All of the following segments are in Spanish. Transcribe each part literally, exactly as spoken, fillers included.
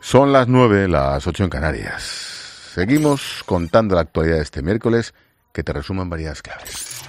Son las nueve, las ocho en Canarias. Seguimos contando la actualidad de este miércoles, que te resumo en varias claves.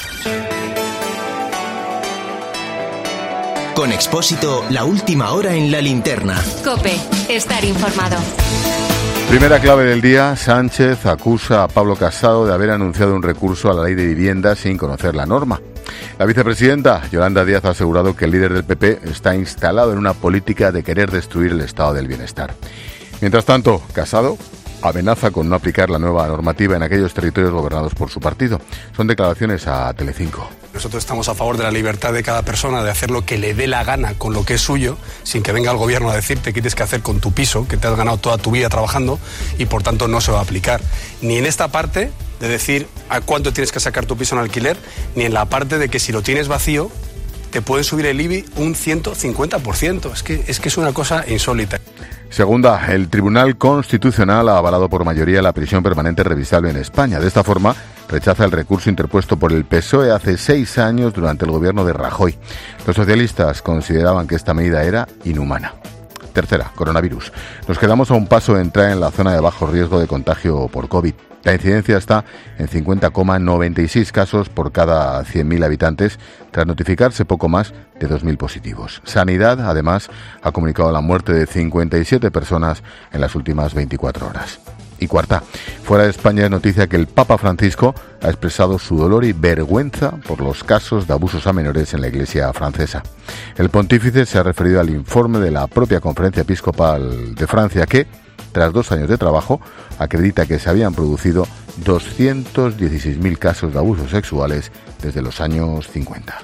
Con Expósito, la última hora en la linterna. COPE, estar informado. Primera clave del día: Sánchez acusa a Pablo Casado de haber anunciado un recurso a la ley de vivienda sin conocer la norma. La vicepresidenta Yolanda Díaz ha asegurado que el líder del P P está instalado en una política de querer destruir el estado del bienestar. Mientras tanto, Casado amenaza con no aplicar la nueva normativa en aquellos territorios gobernados por su partido. Son declaraciones a Telecinco. Nosotros estamos a favor de la libertad de cada persona de hacer lo que le dé la gana con lo que es suyo, sin que venga el gobierno a decirte qué tienes que hacer con tu piso, que te has ganado toda tu vida trabajando, y por tanto no se va a aplicar. Ni en esta parte de decir a cuánto tienes que sacar tu piso en alquiler, ni en la parte de que si lo tienes vacío te pueden subir el I B I un ciento cincuenta por ciento. Es que, es que es una cosa insólita. Segunda, el Tribunal Constitucional ha avalado por mayoría la prisión permanente revisable en España. De esta forma, rechaza el recurso interpuesto por el P S O E hace seis años durante el gobierno de Rajoy. Los socialistas consideraban que esta medida era inhumana. Tercera, coronavirus. Nos quedamos a un paso de entrar en la zona de bajo riesgo de contagio por COVID. La incidencia está en cincuenta coma noventa y seis casos por cada cien mil habitantes, tras notificarse poco más de dos mil positivos. Sanidad, además, ha comunicado la muerte de cincuenta y siete personas en las últimas veinticuatro horas. Y cuarta, fuera de España es noticia que el Papa Francisco ha expresado su dolor y vergüenza por los casos de abusos a menores en la Iglesia francesa. El pontífice se ha referido al informe de la propia Conferencia Episcopal de Francia que, tras dos años de trabajo, acredita que se habían producido doscientos dieciséis mil casos de abusos sexuales desde los años cincuenta.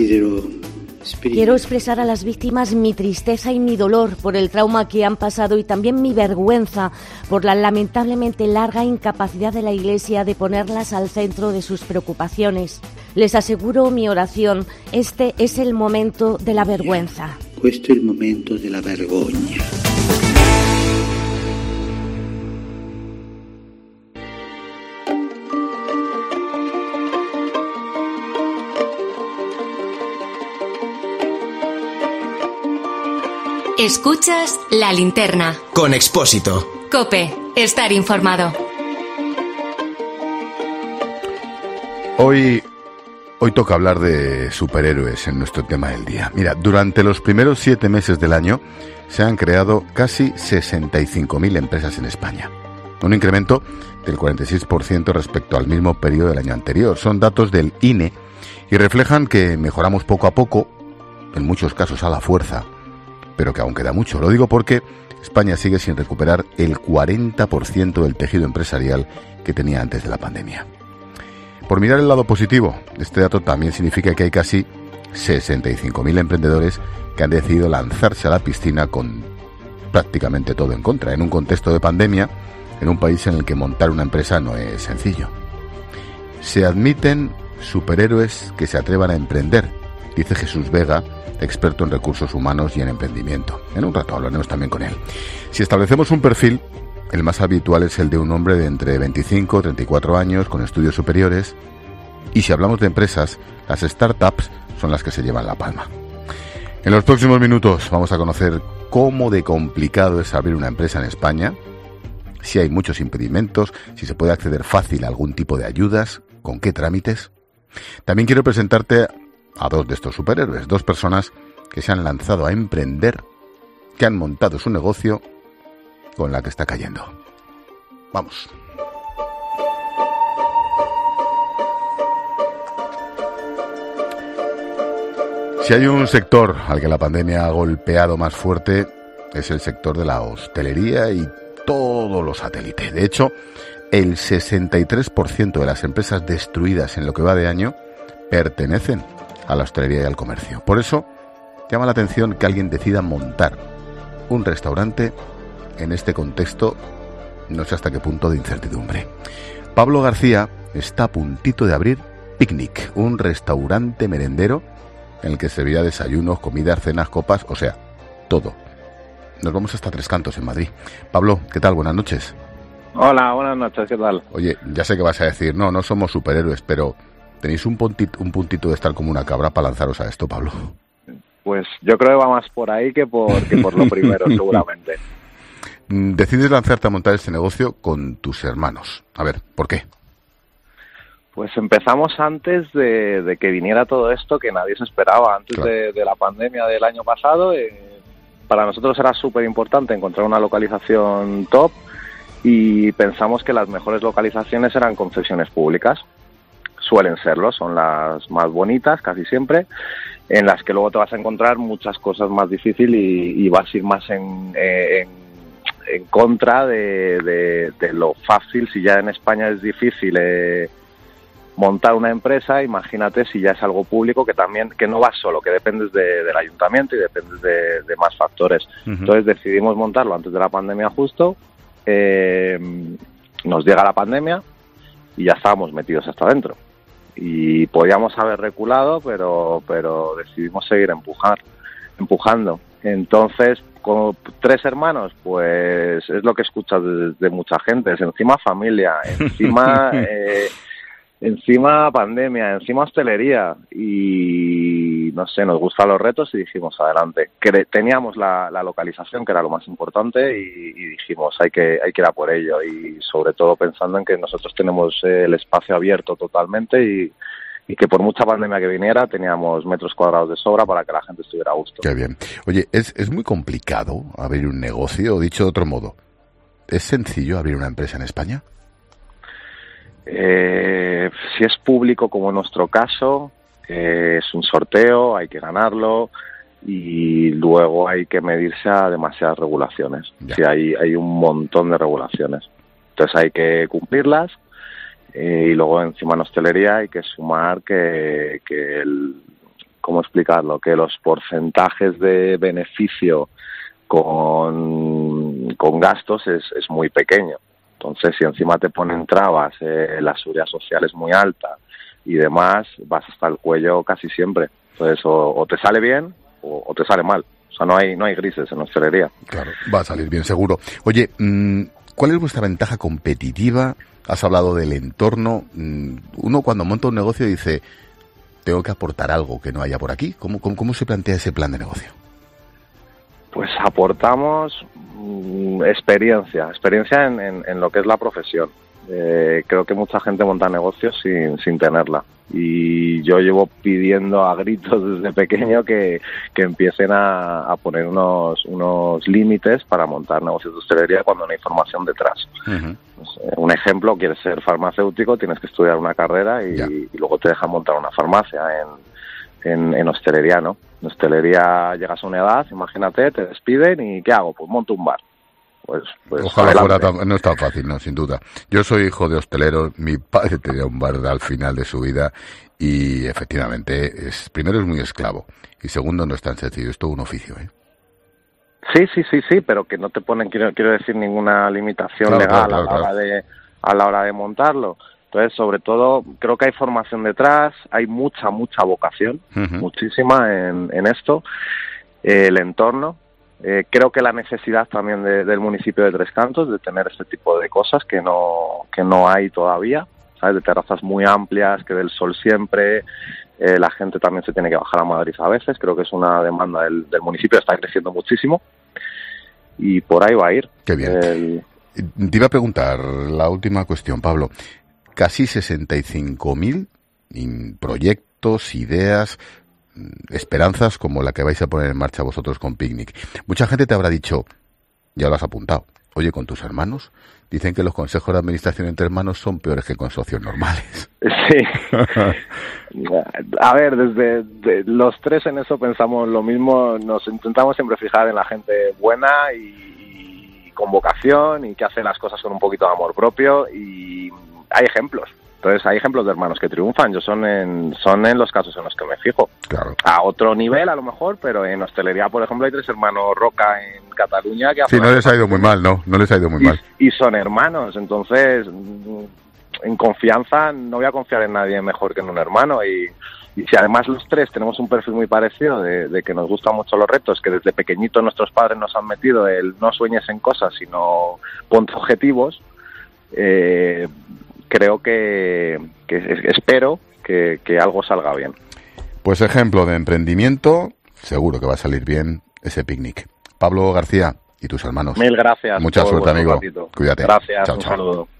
Quiero expresar a las víctimas mi tristeza y mi dolor por el trauma que han pasado y también mi vergüenza por la lamentablemente larga incapacidad de la Iglesia de ponerlas al centro de sus preocupaciones. Les aseguro mi oración, este es el momento de la vergüenza. Questo è il momento della vergogna. Escuchas La Linterna. Con Expósito. COPE, estar informado. Hoy, hoy toca hablar de superhéroes en nuestro tema del día. Mira, durante los primeros siete meses del año se han creado casi sesenta y cinco mil empresas en España. Un incremento del cuarenta y seis por ciento respecto al mismo periodo del año anterior. Son datos del I N E y reflejan que mejoramos poco a poco, en muchos casos a la fuerza, pero que aún queda mucho. Lo digo porque España sigue sin recuperar el cuarenta por ciento del tejido empresarial que tenía antes de la pandemia. Por mirar el lado positivo, este dato también significa que hay casi sesenta y cinco mil emprendedores que han decidido lanzarse a la piscina con prácticamente todo en contra, en un contexto de pandemia, en un país en el que montar una empresa no es sencillo. Se admiten superhéroes que se atrevan a emprender, dice Jesús Vega, experto en recursos humanos y en emprendimiento. En un rato hablaremos también con él. Si establecemos un perfil, el más habitual es el de un hombre de entre veinticinco y treinta y cuatro años con estudios superiores, y si hablamos de empresas, las startups son las que se llevan la palma. En los próximos minutos vamos a conocer cómo de complicado es abrir una empresa en España, si hay muchos impedimentos, si se puede acceder fácil a algún tipo de ayudas, con qué trámites. También quiero presentarte a dos de estos superhéroes, dos personas que se han lanzado a emprender, que han montado su negocio con la que está cayendo. Vamos. Si hay un sector al que la pandemia ha golpeado más fuerte, es el sector de la hostelería y todo lo satélite. De hecho, el sesenta y tres por ciento de las empresas destruidas en lo que va de año pertenecen a la hostelería y al comercio. Por eso llama la atención que alguien decida montar un restaurante en este contexto, no sé hasta qué punto de incertidumbre. Pablo García está a puntito de abrir Picnic, un restaurante merendero en el que servirá desayunos, comidas, cenas, copas, o sea, todo. Nos vamos hasta Tres Cantos, en Madrid. Pablo, ¿qué tal? Buenas noches. Hola, buenas noches, ¿qué tal? Oye, ya sé que vas a decir, no, no somos superhéroes, pero ¿tenéis un puntito, un puntito de estar como una cabra para lanzaros a esto, Pablo? Pues yo creo que va más por ahí que por, que por lo primero, seguramente. decides lanzarte a montar este negocio con tus hermanos. A ver, ¿por qué? Pues empezamos antes de, de que viniera todo esto que nadie se esperaba, antes claro. de, de la pandemia del año pasado. Eh, para nosotros era súper importante encontrar una localización top y pensamos que las mejores localizaciones eran concesiones públicas. Suelen serlo, son las más bonitas casi siempre, en las que luego te vas a encontrar muchas cosas más difíciles y, y vas a ir más en, en, en contra de, de, de lo fácil. Si ya en España es difícil eh, montar una empresa, imagínate si ya es algo público, que también que no vas solo, que dependes de, del ayuntamiento y dependes de, de más factores. Uh-huh. Entonces decidimos montarlo antes de la pandemia justo, eh, nos llega la pandemia y ya estábamos metidos hasta adentro. Y podíamos haber reculado, pero pero decidimos seguir empujar, empujando. Entonces, con tres hermanos, pues es lo que escuchas de, de mucha gente. Es encima familia, encima eh, encima pandemia, encima hostelería. Y no sé, nos gustan los retos y dijimos adelante. Que teníamos la, la localización, que era lo más importante, y, y dijimos hay que hay que ir a por ello. Y sobre todo pensando en que nosotros tenemos el espacio abierto totalmente y, y que por mucha pandemia que viniera teníamos metros cuadrados de sobra para que la gente estuviera a gusto. Qué bien. Oye, ¿es, es muy complicado abrir un negocio? O dicho de otro modo, ¿es sencillo abrir una empresa en España? Eh, si es público, como en nuestro caso, eh, es un sorteo, hay que ganarlo y luego hay que medirse a demasiadas regulaciones. Ya. Sí, hay, hay un montón de regulaciones. Entonces hay que cumplirlas eh, y luego encima en hostelería hay que sumar que, que el, ¿cómo explicarlo? Que los porcentajes de beneficio con, con gastos es, es muy pequeño. Entonces, si encima te ponen trabas, eh, la seguridad social es muy alta y demás, vas hasta el cuello casi siempre. Entonces, o, o te sale bien o, o te sale mal. O sea, no hay no hay grises en hostelería. Claro, va a salir bien seguro. Oye, ¿cuál es vuestra ventaja competitiva? Has hablado del entorno. Uno cuando monta un negocio dice, tengo que aportar algo que no haya por aquí. ¿Cómo, cómo, cómo se plantea ese plan de negocio? Pues aportamos mmm, experiencia, experiencia en, en, en lo que es la profesión. Eh, creo que mucha gente monta negocios sin, sin tenerla. Y yo llevo pidiendo a gritos desde pequeño que, que empiecen a, a poner unos, unos límites para montar negocios de hostelería cuando no hay formación detrás. Uh-huh. Pues, eh, un ejemplo, quieres ser farmacéutico, tienes que estudiar una carrera y, y luego te dejan montar una farmacia en, en, en hostelería, ¿no? En hostelería llegas a una edad, imagínate, te despiden y ¿qué hago? Pues monto un bar. Pues, pues Ojalá fuera tan, no es tan fácil, no, sin duda. Yo soy hijo de hostelero, mi padre tenía un bar al final de su vida y efectivamente, es primero es muy esclavo y segundo no es tan sencillo, es todo un oficio, ¿eh? Sí, sí, sí, sí, pero que no te ponen, quiero, quiero decir, ninguna limitación claro, legal claro, claro, a, la hora claro. de, a la hora de montarlo. Entonces, sobre todo, creo que hay formación detrás, hay mucha, mucha vocación, uh-huh. muchísima en, en esto, eh, el entorno. Eh, creo que la necesidad también de, del municipio de Tres Cantos de tener este tipo de cosas que no que no hay todavía, ¿sabes? De terrazas muy amplias, que del sol siempre, eh, la gente también se tiene que bajar a Madrid a veces, creo que es una demanda del, del municipio, está creciendo muchísimo y por ahí va a ir. Qué bien. El... Te iba a preguntar la última cuestión, Pablo. Casi sesenta y cinco mil proyectos, ideas, esperanzas como la que vais a poner en marcha vosotros con Picnic. Mucha gente te habrá dicho, ya lo has apuntado, oye, con tus hermanos, dicen que los consejos de administración entre hermanos son peores que con socios normales. Sí. A ver, desde de, los tres en eso pensamos lo mismo, nos intentamos siempre fijar en la gente buena y, y con vocación y que hace las cosas con un poquito de amor propio y hay ejemplos. Entonces hay ejemplos de hermanos que triunfan, yo son en son en los casos en los que me fijo. Claro. A otro nivel a lo mejor, pero en hostelería, por ejemplo, hay tres hermanos Roca en Cataluña que hacen... Sí, no les ha ido muy mal, ¿no? No les ha ido muy y, mal. Y son hermanos, entonces en confianza no voy a confiar en nadie mejor que en un hermano y, y si además los tres tenemos un perfil muy parecido de, de que nos gustan mucho los retos, que desde pequeñitos nuestros padres nos han metido el no sueñes en cosas, sino ponte objetivos, eh... creo que, que espero que, que algo salga bien. Pues ejemplo de emprendimiento, seguro que va a salir bien ese Picnic. Pablo García, y tus hermanos. Mil gracias. Mucha suerte, amigo. Ratito. Cuídate. Gracias, chao, un chao. saludo.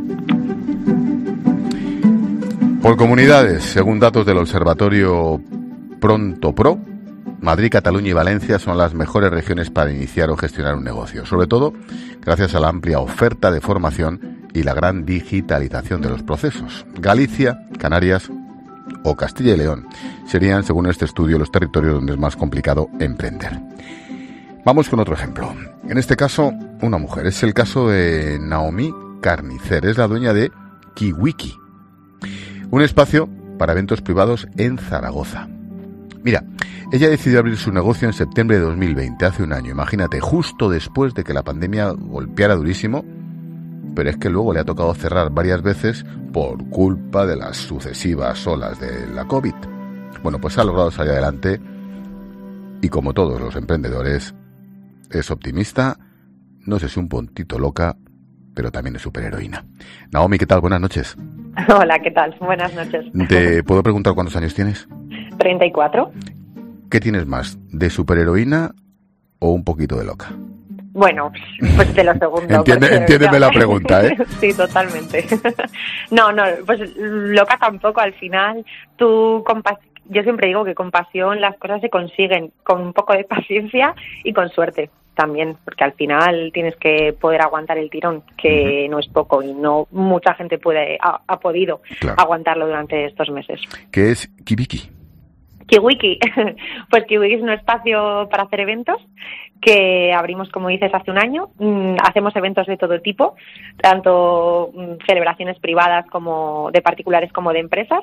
Por comunidades, según datos del Observatorio Pronto Pro, Madrid, Cataluña y Valencia son las mejores regiones para iniciar o gestionar un negocio, sobre todo gracias a la amplia oferta de formación y la gran digitalización de los procesos. Galicia, Canarias o Castilla y León serían, según este estudio, los territorios donde es más complicado emprender. Vamos con otro ejemplo. En este caso, una mujer. Es el caso de Naomi Carnicer. Es la dueña de Kiwiki, un espacio para eventos privados en Zaragoza. Mira, ella decidió abrir su negocio en septiembre de dos mil veinte, hace un año. Imagínate, justo después de que la pandemia golpeara durísimo, pero es que luego le ha tocado cerrar varias veces por culpa de las sucesivas olas de la COVID. Bueno, pues ha logrado salir adelante y, como todos los emprendedores, es optimista, no sé si un puntito loca, pero también es superheroína. Naomi, ¿qué tal? Buenas noches. Hola, ¿qué tal? Buenas noches. ¿Te puedo preguntar cuántos años tienes? treinta y cuatro. ¿Qué tienes más, de superheroína o un poquito de loca? Bueno, pues de lo segundo. Entiende, entiéndeme la pregunta, ¿eh? Sí, totalmente. No, no, pues loca tampoco. Al final, tú compas- yo siempre digo que con pasión las cosas se consiguen, con un poco de paciencia y con suerte también, porque al final tienes que poder aguantar el tirón, que uh-huh. no es poco y no mucha gente puede ha, ha podido claro. aguantarlo durante estos meses. ¿Qué es Kiwiki? Kiwiki, pues Kiwiki es un espacio para hacer eventos que abrimos, como dices, hace un año. Hacemos eventos de todo tipo, tanto celebraciones privadas como de particulares como de empresas,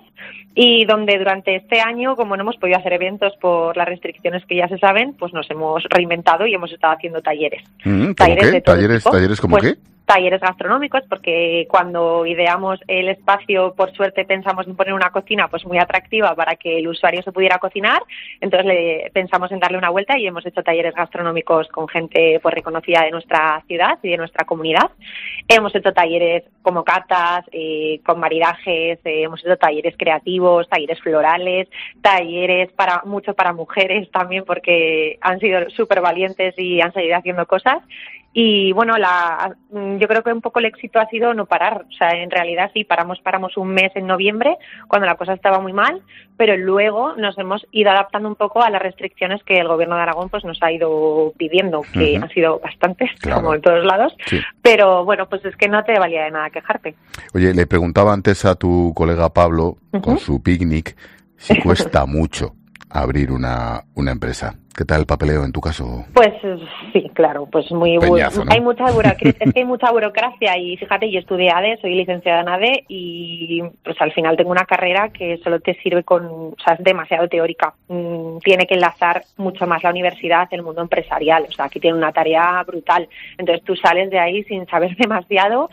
y donde durante este año, como no hemos podido hacer eventos por las restricciones que ya se saben, pues nos hemos reinventado y hemos estado haciendo talleres. Mm, ¿Talleres qué? ¿Talleres, ¿Talleres como pues, qué? Talleres gastronómicos, porque cuando ideamos el espacio, por suerte pensamos en poner una cocina pues muy atractiva para que el usuario se pudiera cocinar, entonces le pensamos en darle una vuelta y hemos hecho talleres gastronómicos con gente pues reconocida de nuestra ciudad y de nuestra comunidad. Hemos hecho talleres como catas, eh, con maridajes, eh, hemos hecho talleres creativos, talleres florales, talleres para mucho para mujeres también, porque han sido súper valientes y han seguido haciendo cosas. Y bueno, la, yo creo que un poco el éxito ha sido no parar. O sea, en realidad sí, paramos, paramos un mes en noviembre, cuando la cosa estaba muy mal, pero luego nos hemos ido adaptando un poco a las restricciones que el Gobierno de Aragón pues nos ha ido pidiendo, que uh-huh. han sido bastantes, claro. como en todos lados. Sí. Pero bueno, pues es que no te valía de nada quejarte. Oye, le preguntaba antes a tu colega Pablo, uh-huh. con su picnic, si cuesta mucho abrir una, una empresa. ¿Qué tal el papeleo en tu caso? Pues sí, claro, pues muy Peñazo, ¿no? Hay mucha burocracia, es que hay mucha burocracia y fíjate, yo estudié A D E, soy licenciada en A D E y pues al final tengo una carrera que solo te sirve con, o sea, es demasiado teórica. Mm, tiene que enlazar mucho más la universidad, el mundo empresarial, o sea, aquí tiene una tarea brutal. Entonces tú sales de ahí sin saber demasiado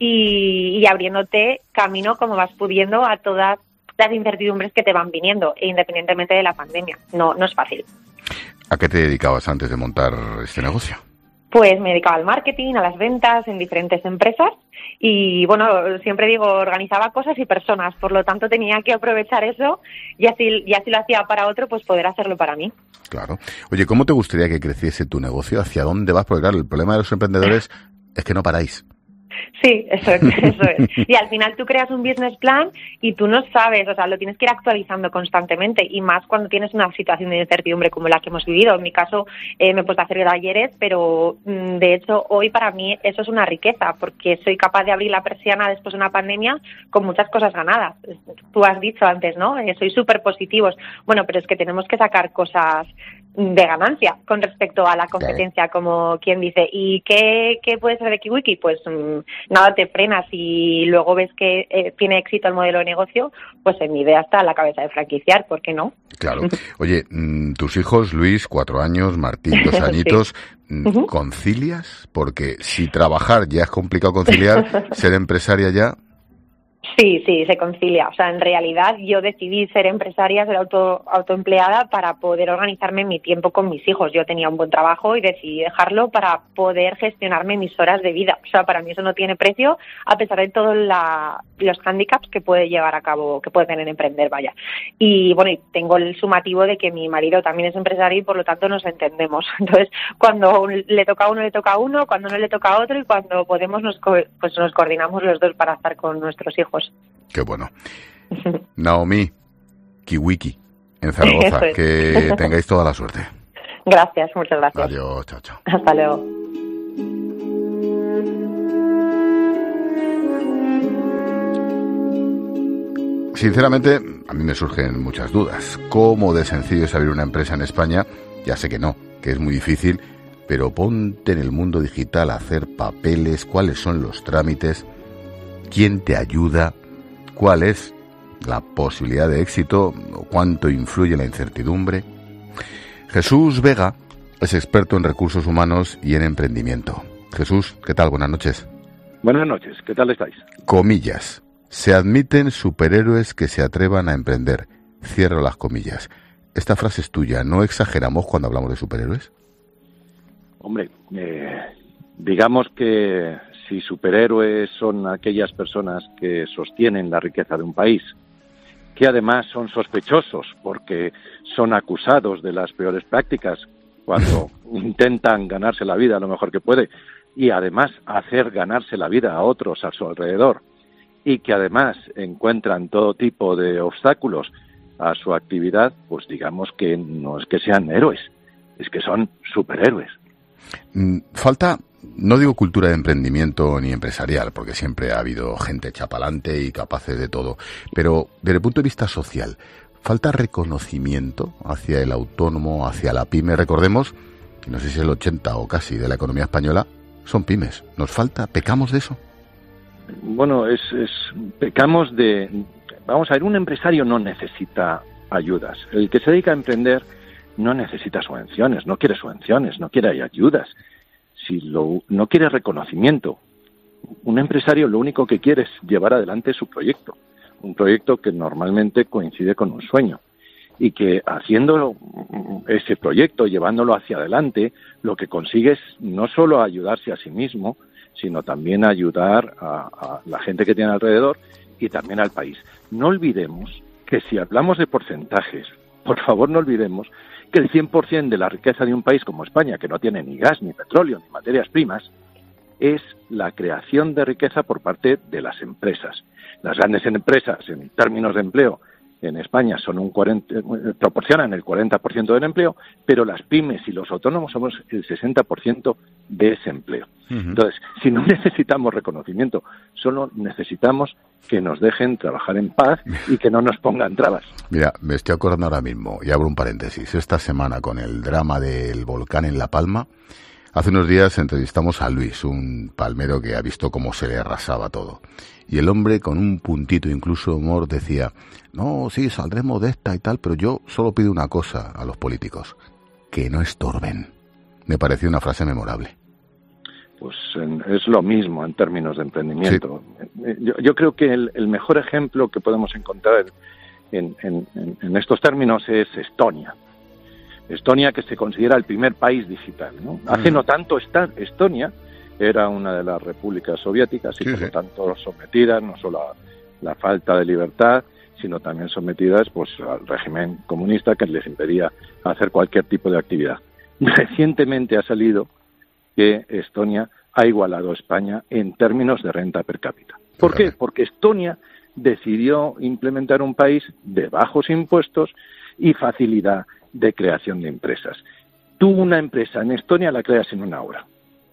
y, y abriéndote camino como vas pudiendo a todas las incertidumbres que te van viniendo, e independientemente de la pandemia. No, no es fácil. ¿A qué te dedicabas antes de montar este negocio? Pues me dedicaba al marketing, a las ventas en diferentes empresas y, bueno, siempre digo, organizaba cosas y personas, por lo tanto tenía que aprovechar eso y así, y así lo hacía para otro, pues poder hacerlo para mí. Claro. Oye, ¿cómo te gustaría que creciese tu negocio? ¿Hacia dónde vas? Porque claro, el problema de los emprendedores es que no paráis. Sí, eso es, eso es. Y al final tú creas un business plan y tú no sabes, o sea, lo tienes que ir actualizando constantemente y más cuando tienes una situación de incertidumbre como la que hemos vivido. En mi caso eh, me he puesto a hacer talleres, pero mm, de hecho hoy para mí eso es una riqueza porque soy capaz de abrir la persiana después de una pandemia con muchas cosas ganadas. Tú has dicho antes, ¿no? Eh, soy súper positivos. Bueno, pero es que tenemos que sacar cosas de ganancia con respecto a la competencia, claro. Como quien dice. ¿Y qué, qué puede ser de Kiwiki? Pues mmm, nada, te frenas y luego ves que eh, tiene éxito el modelo de negocio, pues en mi idea está a la cabeza de franquiciar, ¿por qué no? Claro. Oye, tus hijos, Luis, cuatro años, Martín, dos añitos, sí. uh-huh. ¿concilias? Porque si trabajar ya es complicado conciliar, ser empresaria ya... Sí, sí, se concilia. O sea, en realidad yo decidí ser empresaria, ser auto, autoempleada para poder organizarme mi tiempo con mis hijos. Yo tenía un buen trabajo y decidí dejarlo para poder gestionarme mis horas de vida. O sea, para mí eso no tiene precio, a pesar de todos los hándicaps que puede llevar a cabo, que puede tener emprender, vaya. Y bueno, y tengo el sumativo de que mi marido también es empresario y por lo tanto nos entendemos. Entonces, cuando le toca a uno, le toca a uno, cuando no le toca a otro y cuando podemos, nos, pues nos coordinamos los dos para estar con nuestros hijos. Qué bueno. Naomi Kiwiki, en Zaragoza. Que tengáis toda la suerte. Gracias, muchas gracias. Adiós, chao, chao. Hasta luego. Sinceramente, a mí me surgen muchas dudas. ¿Cómo de sencillo es abrir una empresa en España? Ya sé que no, que es muy difícil, pero ponte en el mundo digital a hacer papeles, cuáles son los trámites, quién te ayuda, cuál es la posibilidad de éxito o cuánto influye la incertidumbre. Jesús Vega es experto en recursos humanos y en emprendimiento. Jesús, ¿qué tal? Buenas noches. Buenas noches, ¿qué tal estáis? Comillas. Se admiten superhéroes que se atrevan a emprender. Cierro las comillas. Esta frase es tuya. ¿No exageramos cuando hablamos de superhéroes? Hombre, eh, digamos que si superhéroes son aquellas personas que sostienen la riqueza de un país, que además son sospechosos porque son acusados de las peores prácticas cuando intentan ganarse la vida lo mejor que puede y además hacer ganarse la vida a otros a su alrededor, y que además encuentran todo tipo de obstáculos a su actividad, pues digamos que no es que sean héroes, es que son superhéroes. Falta, no digo cultura de emprendimiento ni empresarial, porque siempre ha habido gente chapalante y capaces de todo, pero desde el punto de vista social, falta reconocimiento hacia el autónomo, hacia la pyme. Recordemos, no sé si el ochenta o casi de la economía española son pymes. ¿Nos falta? ¿Pecamos de eso? Bueno, es, es pecamos de... Vamos a ver, un empresario no necesita ayudas. El que se dedica a emprender no necesita subvenciones, no quiere subvenciones, no quiere ayudas. Si lo, no quiere reconocimiento. Un empresario lo único que quiere es llevar adelante su proyecto. Un proyecto que normalmente coincide con un sueño. Y que haciendo ese proyecto, llevándolo hacia adelante, lo que consigue es no solo ayudarse a sí mismo, sino también ayudar a, a la gente que tiene alrededor y también al país. No olvidemos que si hablamos de porcentajes, por favor no olvidemos que el cien por ciento de la riqueza de un país como España, que no tiene ni gas, ni petróleo, ni materias primas, es la creación de riqueza por parte de las empresas. Las grandes empresas, en términos de empleo, en España son un cuarenta, proporcionan el cuarenta por ciento del empleo, pero las pymes y los autónomos somos el sesenta por ciento de ese empleo. Uh-huh. Entonces, si no necesitamos reconocimiento, solo necesitamos que nos dejen trabajar en paz y que no nos pongan trabas. Mira, me estoy acordando ahora mismo, y abro un paréntesis, esta semana con el drama del volcán en La Palma, hace unos días entrevistamos a Luis, un palmero que ha visto cómo se le arrasaba todo. Y el hombre, con un puntito incluso de humor, decía, no, sí, saldremos de esta y tal, pero yo solo pido una cosa a los políticos, que no estorben. Me pareció una frase memorable. Pues es lo mismo en términos de emprendimiento. Sí. Yo, yo creo que el, el mejor ejemplo que podemos encontrar en, en, en, en estos términos es Estonia. Estonia, que se considera el primer país digital, ¿no? Hace no tanto esta, Estonia era una de las repúblicas soviéticas y sí, por lo tanto sometidas no solo a la falta de libertad, sino también sometidas pues al régimen comunista que les impedía hacer cualquier tipo de actividad. Recientemente ha salido que Estonia ha igualado a España en términos de renta per cápita. ¿Por qué? Porque Estonia decidió implementar un país de bajos impuestos y facilidad de creación de empresas. Tú una empresa en Estonia la creas en una hora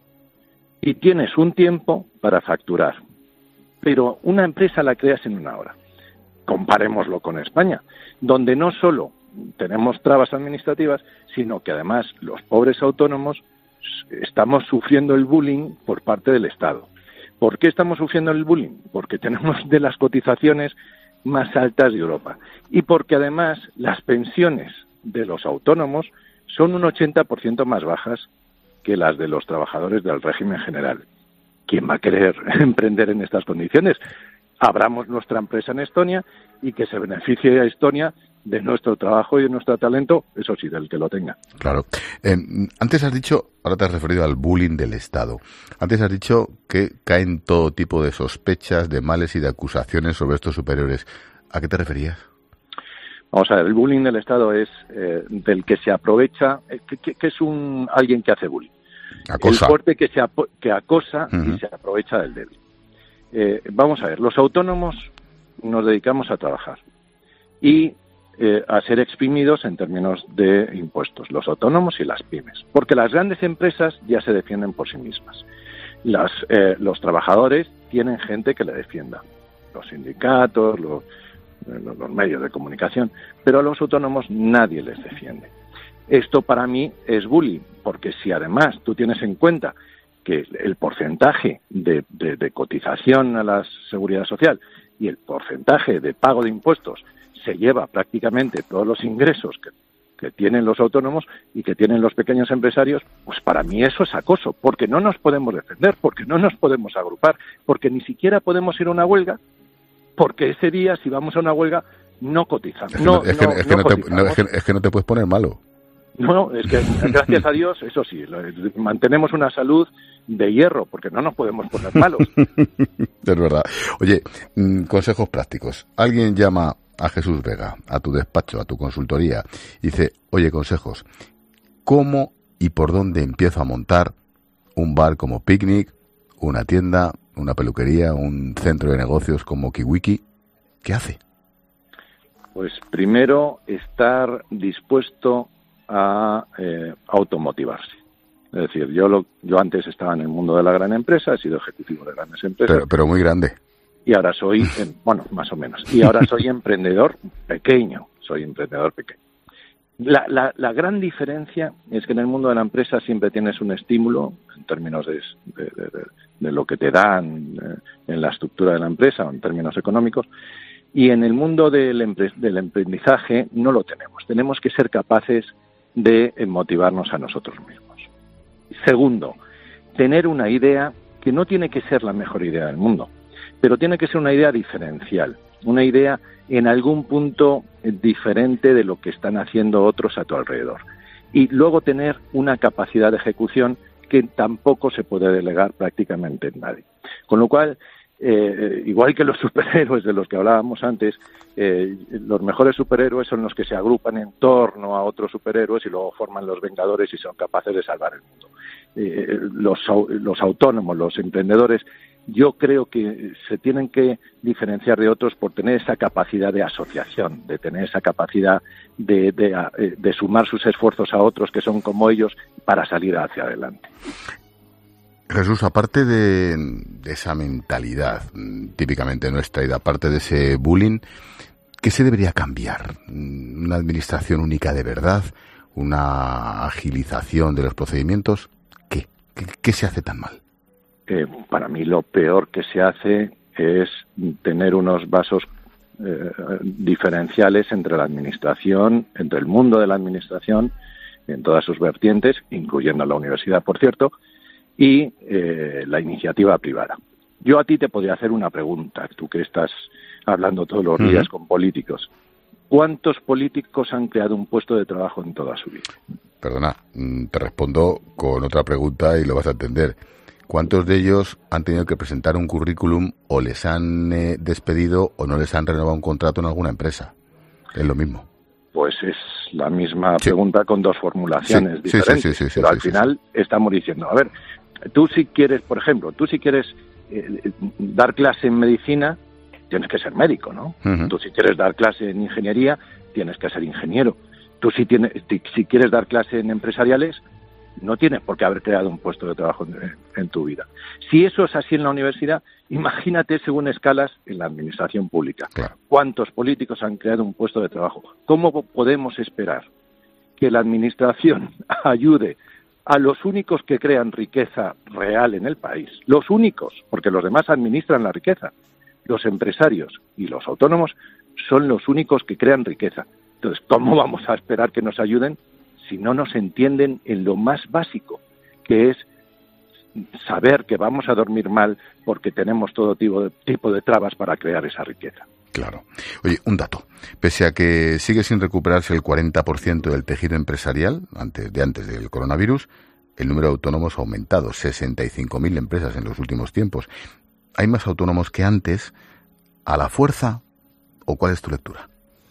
y tienes un tiempo para facturar, pero una empresa la creas en una hora. Comparémoslo con España, donde no solo tenemos trabas administrativas, sino que además los pobres autónomos estamos sufriendo el bullying por parte del Estado. ¿Por qué estamos sufriendo el bullying? Porque tenemos de las cotizaciones más altas de Europa y porque además las pensiones de los autónomos son un ochenta por ciento más bajas que las de los trabajadores del régimen general. ¿Quién va a querer emprender en estas condiciones? abramos nuestra empresa en Estonia y que se beneficie a Estonia de nuestro trabajo y de nuestro talento, eso sí, del que lo tenga. Claro. Eh, antes has dicho, ahora te has referido al bullying del Estado. Antes has dicho que caen todo tipo de sospechas, de males y de acusaciones sobre estos superiores. ¿A qué te referías? Vamos a ver, el bullying del Estado es eh, del que se aprovecha, eh, que, que, que es un alguien que hace bullying. Acosa. El fuerte que, se apo- que acosa Uh-huh. y se aprovecha del débil. Eh, vamos a ver, los autónomos nos dedicamos a trabajar y eh, a ser exprimidos en términos de impuestos, los autónomos y las pymes, porque las grandes empresas ya se defienden por sí mismas. Las, eh, los trabajadores tienen gente que le defienda, los sindicatos, los, los, los medios de comunicación, pero a los autónomos nadie les defiende. Esto para mí es bullying, porque si además tú tienes en cuenta que el porcentaje de, de, de cotización a la seguridad social y el porcentaje de pago de impuestos se lleva prácticamente todos los ingresos que, que tienen los autónomos y que tienen los pequeños empresarios, pues para mí eso es acoso, porque no nos podemos defender, porque no nos podemos agrupar, porque ni siquiera podemos ir a una huelga, porque ese día si vamos a una huelga no cotizamos. Es que no, no, es que, no, es que no no te, cotizamos. no, es que, es que no te puedes poner malo. No, es que gracias a Dios, eso sí, lo- mantenemos una salud de hierro, porque no nos podemos poner malos. Es verdad. Oye, mm, consejos prácticos. Alguien llama a Jesús Vega, a tu despacho, a tu consultoría, y dice, oye, consejos, ¿cómo y por dónde empiezo a montar un bar como Picnic, una tienda, una peluquería, un centro de negocios como Kiwiki? ¿Qué hace? Pues primero, estar dispuesto a eh, automotivarse. Es decir, yo lo, yo antes estaba en el mundo de la gran empresa, he sido ejecutivo de grandes empresas. Pero, pero muy grande. Y ahora soy, eh, bueno, más o menos, y ahora soy emprendedor pequeño, soy emprendedor pequeño. La, la, la gran diferencia es que en el mundo de la empresa siempre tienes un estímulo en términos de, de, de, de lo que te dan eh, en la estructura de la empresa, o en términos económicos, y en el mundo del, empre- del emprendizaje no lo tenemos. Tenemos que ser capaces de eh, motivarnos a nosotros mismos. Segundo, tener una idea que no tiene que ser la mejor idea del mundo, pero tiene que ser una idea diferencial, una idea en algún punto diferente de lo que están haciendo otros a tu alrededor. Y luego tener una capacidad de ejecución que tampoco se puede delegar prácticamente en nadie. Con lo cual, eh, igual que los superhéroes de los que hablábamos antes, eh, los mejores superhéroes son los que se agrupan en torno a otros superhéroes y luego forman los Vengadores y son capaces de salvar el mundo. Eh, los, los autónomos, los emprendedores, yo creo que se tienen que diferenciar de otros por tener esa capacidad de asociación, de tener esa capacidad de, de, de sumar sus esfuerzos a otros que son como ellos para salir hacia adelante. Jesús, aparte de, de esa mentalidad típicamente nuestra y de aparte de ese bullying, ¿qué se debería cambiar? ¿Una administración única de verdad? ¿Una agilización de los procedimientos? ¿Qué? ¿Qué, qué se hace tan mal? Eh, para mí lo peor que se hace es tener unos vasos eh, diferenciales entre la administración, entre el mundo de la administración, en todas sus vertientes, incluyendo la universidad, por cierto, y eh, la iniciativa privada. Yo a ti te podría hacer una pregunta, tú que estás hablando todos los días uh-huh. con políticos. ¿Cuántos políticos han creado un puesto de trabajo en toda su vida? Perdona, te respondo con otra pregunta y lo vas a entender. ¿Cuántos de ellos han tenido que presentar un currículum o les han eh, despedido o no les han renovado un contrato en alguna empresa? Es lo mismo. Pues es la misma sí. pregunta con dos formulaciones sí, diferentes. Sí, sí, sí, sí, pero sí, al sí, final sí. estamos diciendo, a ver, tú si quieres, por ejemplo, tú si quieres eh, dar clase en medicina, tienes que ser médico, ¿no? Uh-huh. Tú si quieres dar clase en ingeniería, tienes que ser ingeniero. Tú si, tienes, si quieres dar clase en empresariales, no tienes por qué haber creado un puesto de trabajo en, en tu vida. Si eso es así en la universidad, imagínate según escalas en la administración pública. Claro. ¿Cuántos políticos han creado un puesto de trabajo? ¿Cómo podemos esperar que la administración ayude a los únicos que crean riqueza real en el país? Los únicos, porque los demás administran la riqueza. Los empresarios y los autónomos son los únicos que crean riqueza. Entonces, ¿cómo vamos a esperar que nos ayuden si no nos entienden en lo más básico, que es saber que vamos a dormir mal porque tenemos todo tipo de, tipo de trabas para crear esa riqueza. Claro. Oye, un dato. Pese a que sigue sin recuperarse el cuarenta por ciento del tejido empresarial antes de antes del coronavirus, el número de autónomos ha aumentado, sesenta y cinco mil empresas en los últimos tiempos. ¿Hay más autónomos que antes? ¿A la fuerza? ¿O cuál es tu lectura?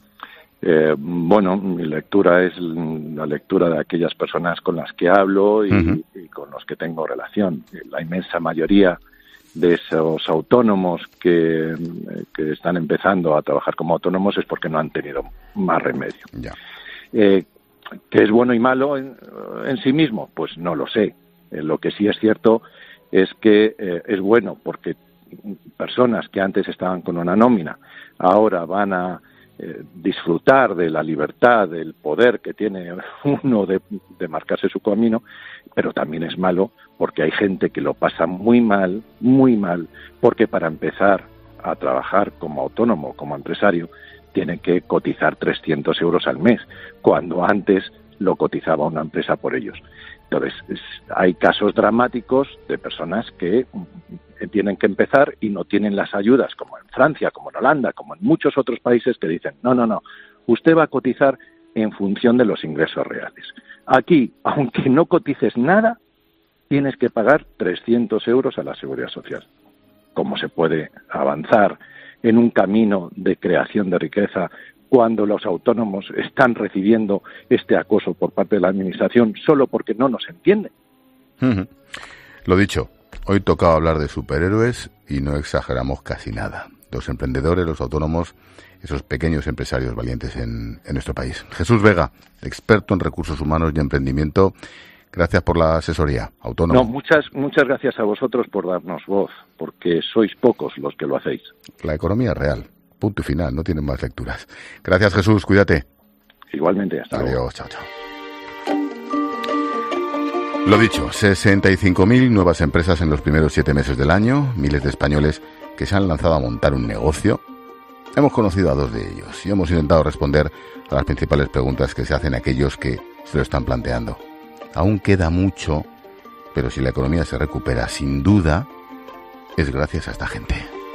Eh, bueno, mi lectura es la lectura de aquellas personas con las que hablo y, uh-huh. y con los que tengo relación. La inmensa mayoría de esos autónomos que, que están empezando a trabajar como autónomos es porque no han tenido más remedio. Ya. Eh, ¿Que es bueno y malo en, en sí mismo? Pues no lo sé. Eh, lo que sí es cierto es que eh, es bueno porque personas que antes estaban con una nómina ahora van a eh, disfrutar de la libertad, del poder que tiene uno de, de marcarse su camino, pero también es malo porque hay gente que lo pasa muy mal, muy mal, porque para empezar a trabajar como autónomo, como empresario, tiene que cotizar trescientos euros al mes, cuando antes lo cotizaba una empresa por ellos. Entonces, es, hay casos dramáticos de personas que tienen que empezar y no tienen las ayudas, como en Francia, como en Holanda, como en muchos otros países que dicen, no, no, no, usted va a cotizar en función de los ingresos reales. Aquí, aunque no cotices nada, tienes que pagar trescientos euros a la Seguridad Social. ¿Cómo se puede avanzar en un camino de creación de riqueza cuando los autónomos están recibiendo este acoso por parte de la Administración solo porque no nos entienden? Uh-huh. Lo dicho, hoy tocaba hablar de superhéroes y no exageramos casi nada. Los emprendedores, los autónomos, esos pequeños empresarios valientes en, en nuestro país. Jesús Vega, experto en recursos humanos y emprendimiento, gracias por la asesoría, autónomo. No, muchas, muchas gracias a vosotros por darnos voz, porque sois pocos los que lo hacéis. La economía es real, punto y final, no tienen más lecturas. Gracias, Jesús, cuídate. Igualmente, hasta luego. Adiós, chao, chao. Lo dicho, sesenta y cinco mil nuevas empresas en los primeros siete meses del año, miles de españoles que se han lanzado a montar un negocio. Hemos conocido a dos de ellos y hemos intentado responder a las principales preguntas que se hacen aquellos que se lo están planteando. Aún queda mucho, pero si la economía se recupera, sin duda, es gracias a esta gente.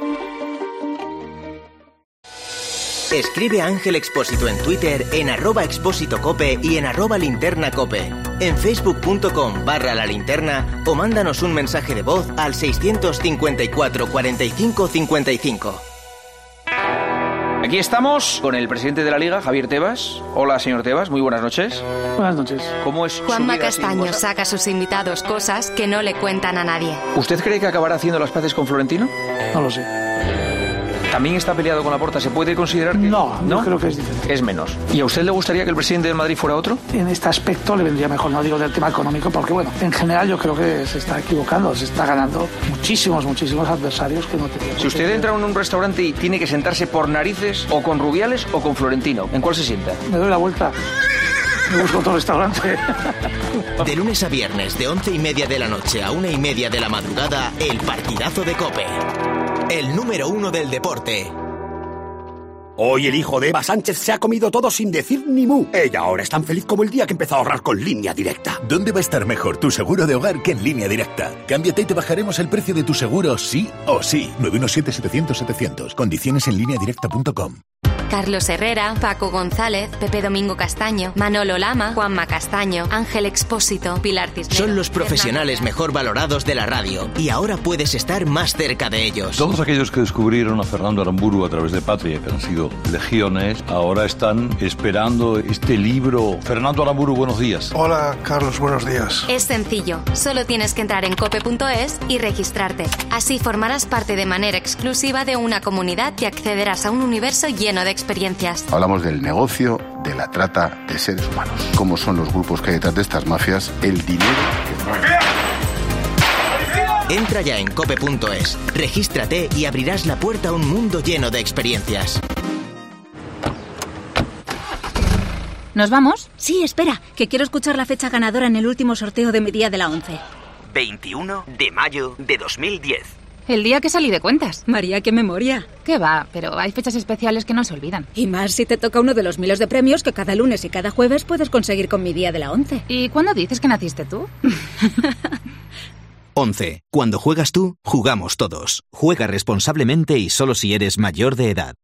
Escribe a Ángel Expósito en Twitter, en arroba expósito cope y en arroba linterna cope. En facebook.com barra la linterna o mándanos un mensaje de voz al seiscientos cincuenta y cuatro cuarenta y cinco cincuenta y cinco. Aquí estamos con el presidente de la Liga, Javier Tebas. Hola, señor Tebas, muy buenas noches. Buenas noches. ¿Cómo es Juanma Castaño saca a sus invitados cosas que no le cuentan a nadie. ¿Usted cree que acabará haciendo las paces con Florentino? No lo sé. ¿También está peleado con Laporta? ¿Se puede considerar que...? No, no creo que es diferente. Es menos. ¿Y a usted le gustaría que el presidente de Madrid fuera otro? En este aspecto le vendría mejor, no digo del tema económico, porque bueno, en general yo creo que se está equivocando, se está ganando muchísimos, muchísimos adversarios que no teníamos. Si usted entra en un restaurante y tiene que sentarse por narices, o con Rubiales o con Florentino, ¿en cuál se sienta? Me doy la vuelta. Me busco otro restaurante. De lunes a viernes, de once y media de la noche a una y media de la madrugada, el partidazo de COPE. El número uno del deporte. Hoy el hijo de Eva Sánchez se ha comido todo sin decir ni mu. Ella ahora es tan feliz como el día que empezó a ahorrar con Línea Directa. ¿Dónde va a estar mejor tu seguro de hogar que en Línea Directa? Cámbiate y te bajaremos el precio de tu seguro sí o sí. nueve uno siete, setecientos, setecientos. Condiciones en línea directa punto com. Carlos Herrera, Paco González, Pepe Domingo Castaño, Manolo Lama, Juanma Castaño, Ángel Expósito, Pilar Cisneros. Son los profesionales mejor valorados de la radio y ahora puedes estar más cerca de ellos. Todos aquellos que descubrieron a Fernando Aramburu a través de Patria, que han sido legiones, ahora están esperando este libro. Fernando Aramburu, buenos días. Hola, Carlos, buenos días. Es sencillo, solo tienes que entrar en cope punto es y registrarte. Así formarás parte de manera exclusiva de una comunidad y accederás a un universo lleno de experiencias. Hablamos del negocio de la trata de seres humanos. ¿Cómo son los grupos que hay detrás de estas mafias? El dinero que... Entra ya en cope punto es, regístrate y abrirás la puerta a un mundo lleno de experiencias. ¿Nos vamos? Sí, espera, que quiero escuchar la fecha ganadora en el último sorteo de mi día de la once. veintiuno de mayo de dos mil diez. El día que salí de cuentas. María, qué memoria. Qué va, pero hay fechas especiales que no se olvidan. Y más si te toca uno de los miles de premios que cada lunes y cada jueves puedes conseguir con mi día de la once. ¿Y cuándo dices que naciste tú? once. Cuando juegas tú, jugamos todos. Juega responsablemente y solo si eres mayor de edad.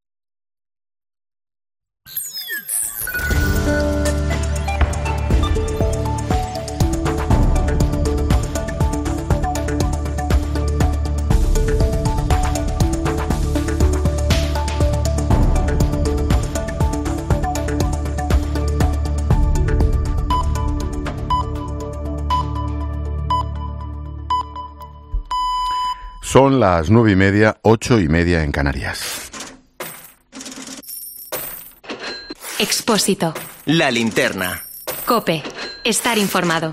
Son las nueve y media, ocho y media en Canarias. Expósito. La linterna. COPE. Estar informado.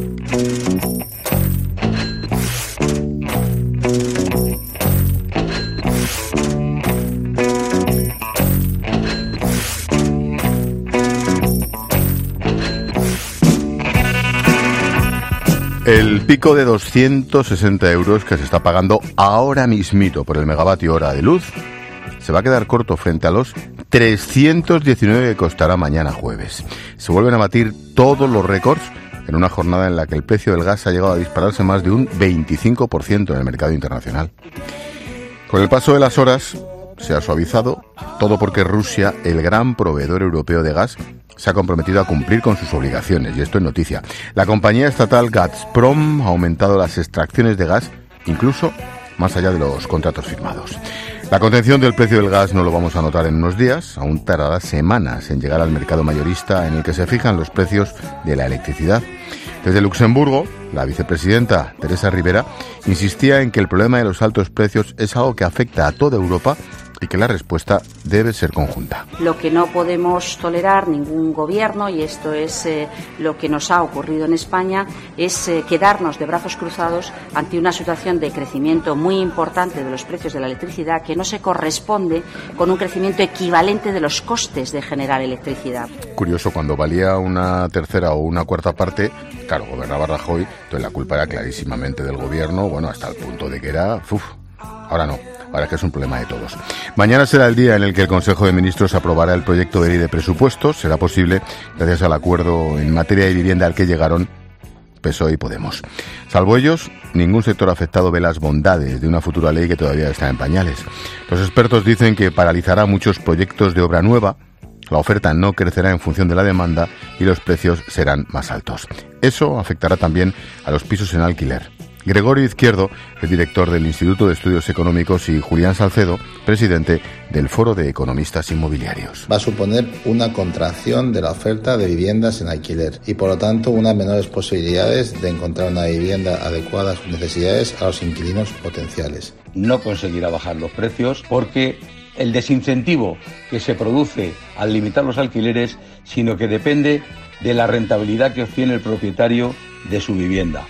El pico de doscientos sesenta euros que se está pagando ahora mismito por el megavatio hora de luz se va a quedar corto frente a los trescientos diecinueve que costará mañana jueves. Se vuelven a batir todos los récords en una jornada en la que el precio del gas ha llegado a dispararse más de un veinticinco por ciento en el mercado internacional. Con el paso de las horas se ha suavizado, todo porque Rusia, el gran proveedor europeo de gas, se ha comprometido a cumplir con sus obligaciones, y esto es noticia. La compañía estatal Gazprom ha aumentado las extracciones de gas, incluso más allá de los contratos firmados. La contención del precio del gas no lo vamos a notar en unos días, aún tardará semanas en llegar al mercado mayorista en el que se fijan los precios de la electricidad. Desde Luxemburgo, la vicepresidenta Teresa Rivera insistía en que el problema de los altos precios es algo que afecta a toda Europa y que la respuesta debe ser conjunta. Lo que no podemos tolerar ningún gobierno, y esto es eh, lo que nos ha ocurrido en España, es eh, quedarnos de brazos cruzados ante una situación de crecimiento muy importante de los precios de la electricidad que no se corresponde con un crecimiento equivalente de los costes de generar electricidad. Curioso, cuando valía una tercera o una cuarta parte, claro, gobernaba Rajoy, entonces la culpa era clarísimamente del gobierno, bueno, hasta el punto de que era, uf, ahora no. Ahora es que es un problema de todos. Mañana será el día en el que el Consejo de Ministros aprobará el proyecto de ley de presupuestos. Será posible gracias al acuerdo en materia de vivienda al que llegaron P S O E y Podemos. Salvo ellos, ningún sector afectado ve las bondades de una futura ley que todavía está en pañales. Los expertos dicen que paralizará muchos proyectos de obra nueva, la oferta no crecerá en función de la demanda y los precios serán más altos. Eso afectará también a los pisos en alquiler. Gregorio Izquierdo es director del Instituto de Estudios Económicos y Julián Salcedo, presidente del Foro de Economistas Inmobiliarios. Va a suponer una contracción de la oferta de viviendas en alquiler y, por lo tanto, unas menores posibilidades de encontrar una vivienda adecuada a sus necesidades a los inquilinos potenciales. No conseguirá bajar los precios porque el desincentivo que se produce al limitar los alquileres, sino que depende de la rentabilidad que obtiene el propietario de su vivienda.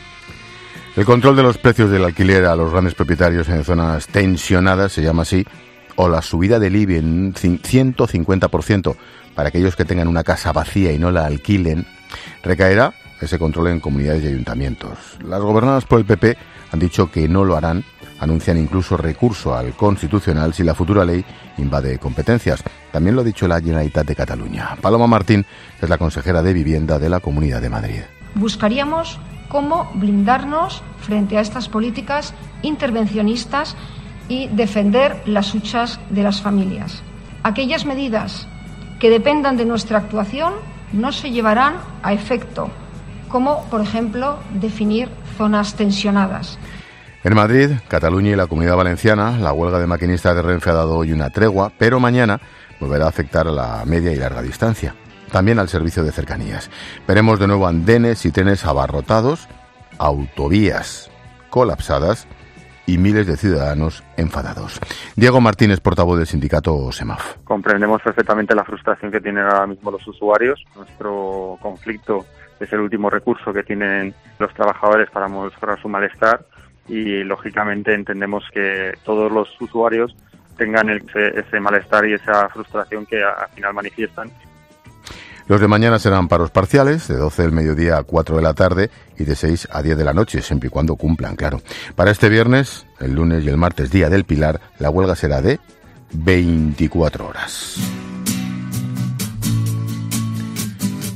El control de los precios del alquiler a los grandes propietarios en zonas tensionadas, se llama así, o la subida del I B I en ciento cincuenta por ciento para aquellos que tengan una casa vacía y no la alquilen, recaerá ese control en comunidades y ayuntamientos. Las gobernadas por el P P han dicho que no lo harán, anuncian incluso recurso al Constitucional si la futura ley invade competencias. También lo ha dicho la Generalitat de Cataluña. Paloma Martín es la consejera de Vivienda de la Comunidad de Madrid. Buscaríamos cómo blindarnos frente a estas políticas intervencionistas y defender las huchas de las familias. Aquellas medidas que dependan de nuestra actuación no se llevarán a efecto, como, por ejemplo, definir zonas tensionadas. En Madrid, Cataluña y la Comunidad Valenciana, la huelga de maquinistas de Renfe ha dado hoy una tregua, pero mañana volverá a afectar a la media y larga distancia. También al servicio de cercanías. Veremos de nuevo andenes y trenes abarrotados, autovías colapsadas y miles de ciudadanos enfadados. Diego Martínez, portavoz del sindicato SEMAF. Comprendemos perfectamente la frustración que tienen ahora mismo los usuarios. Nuestro conflicto es el último recurso que tienen los trabajadores para mostrar su malestar y, lógicamente, entendemos que todos los usuarios tengan ese, ese malestar y esa frustración que al final manifiestan. Los de mañana serán paros parciales, de doce del mediodía a cuatro de la tarde y de seis a diez de la noche, siempre y cuando cumplan, claro. Para este viernes, el lunes y el martes, Día del Pilar, la huelga será de veinticuatro horas.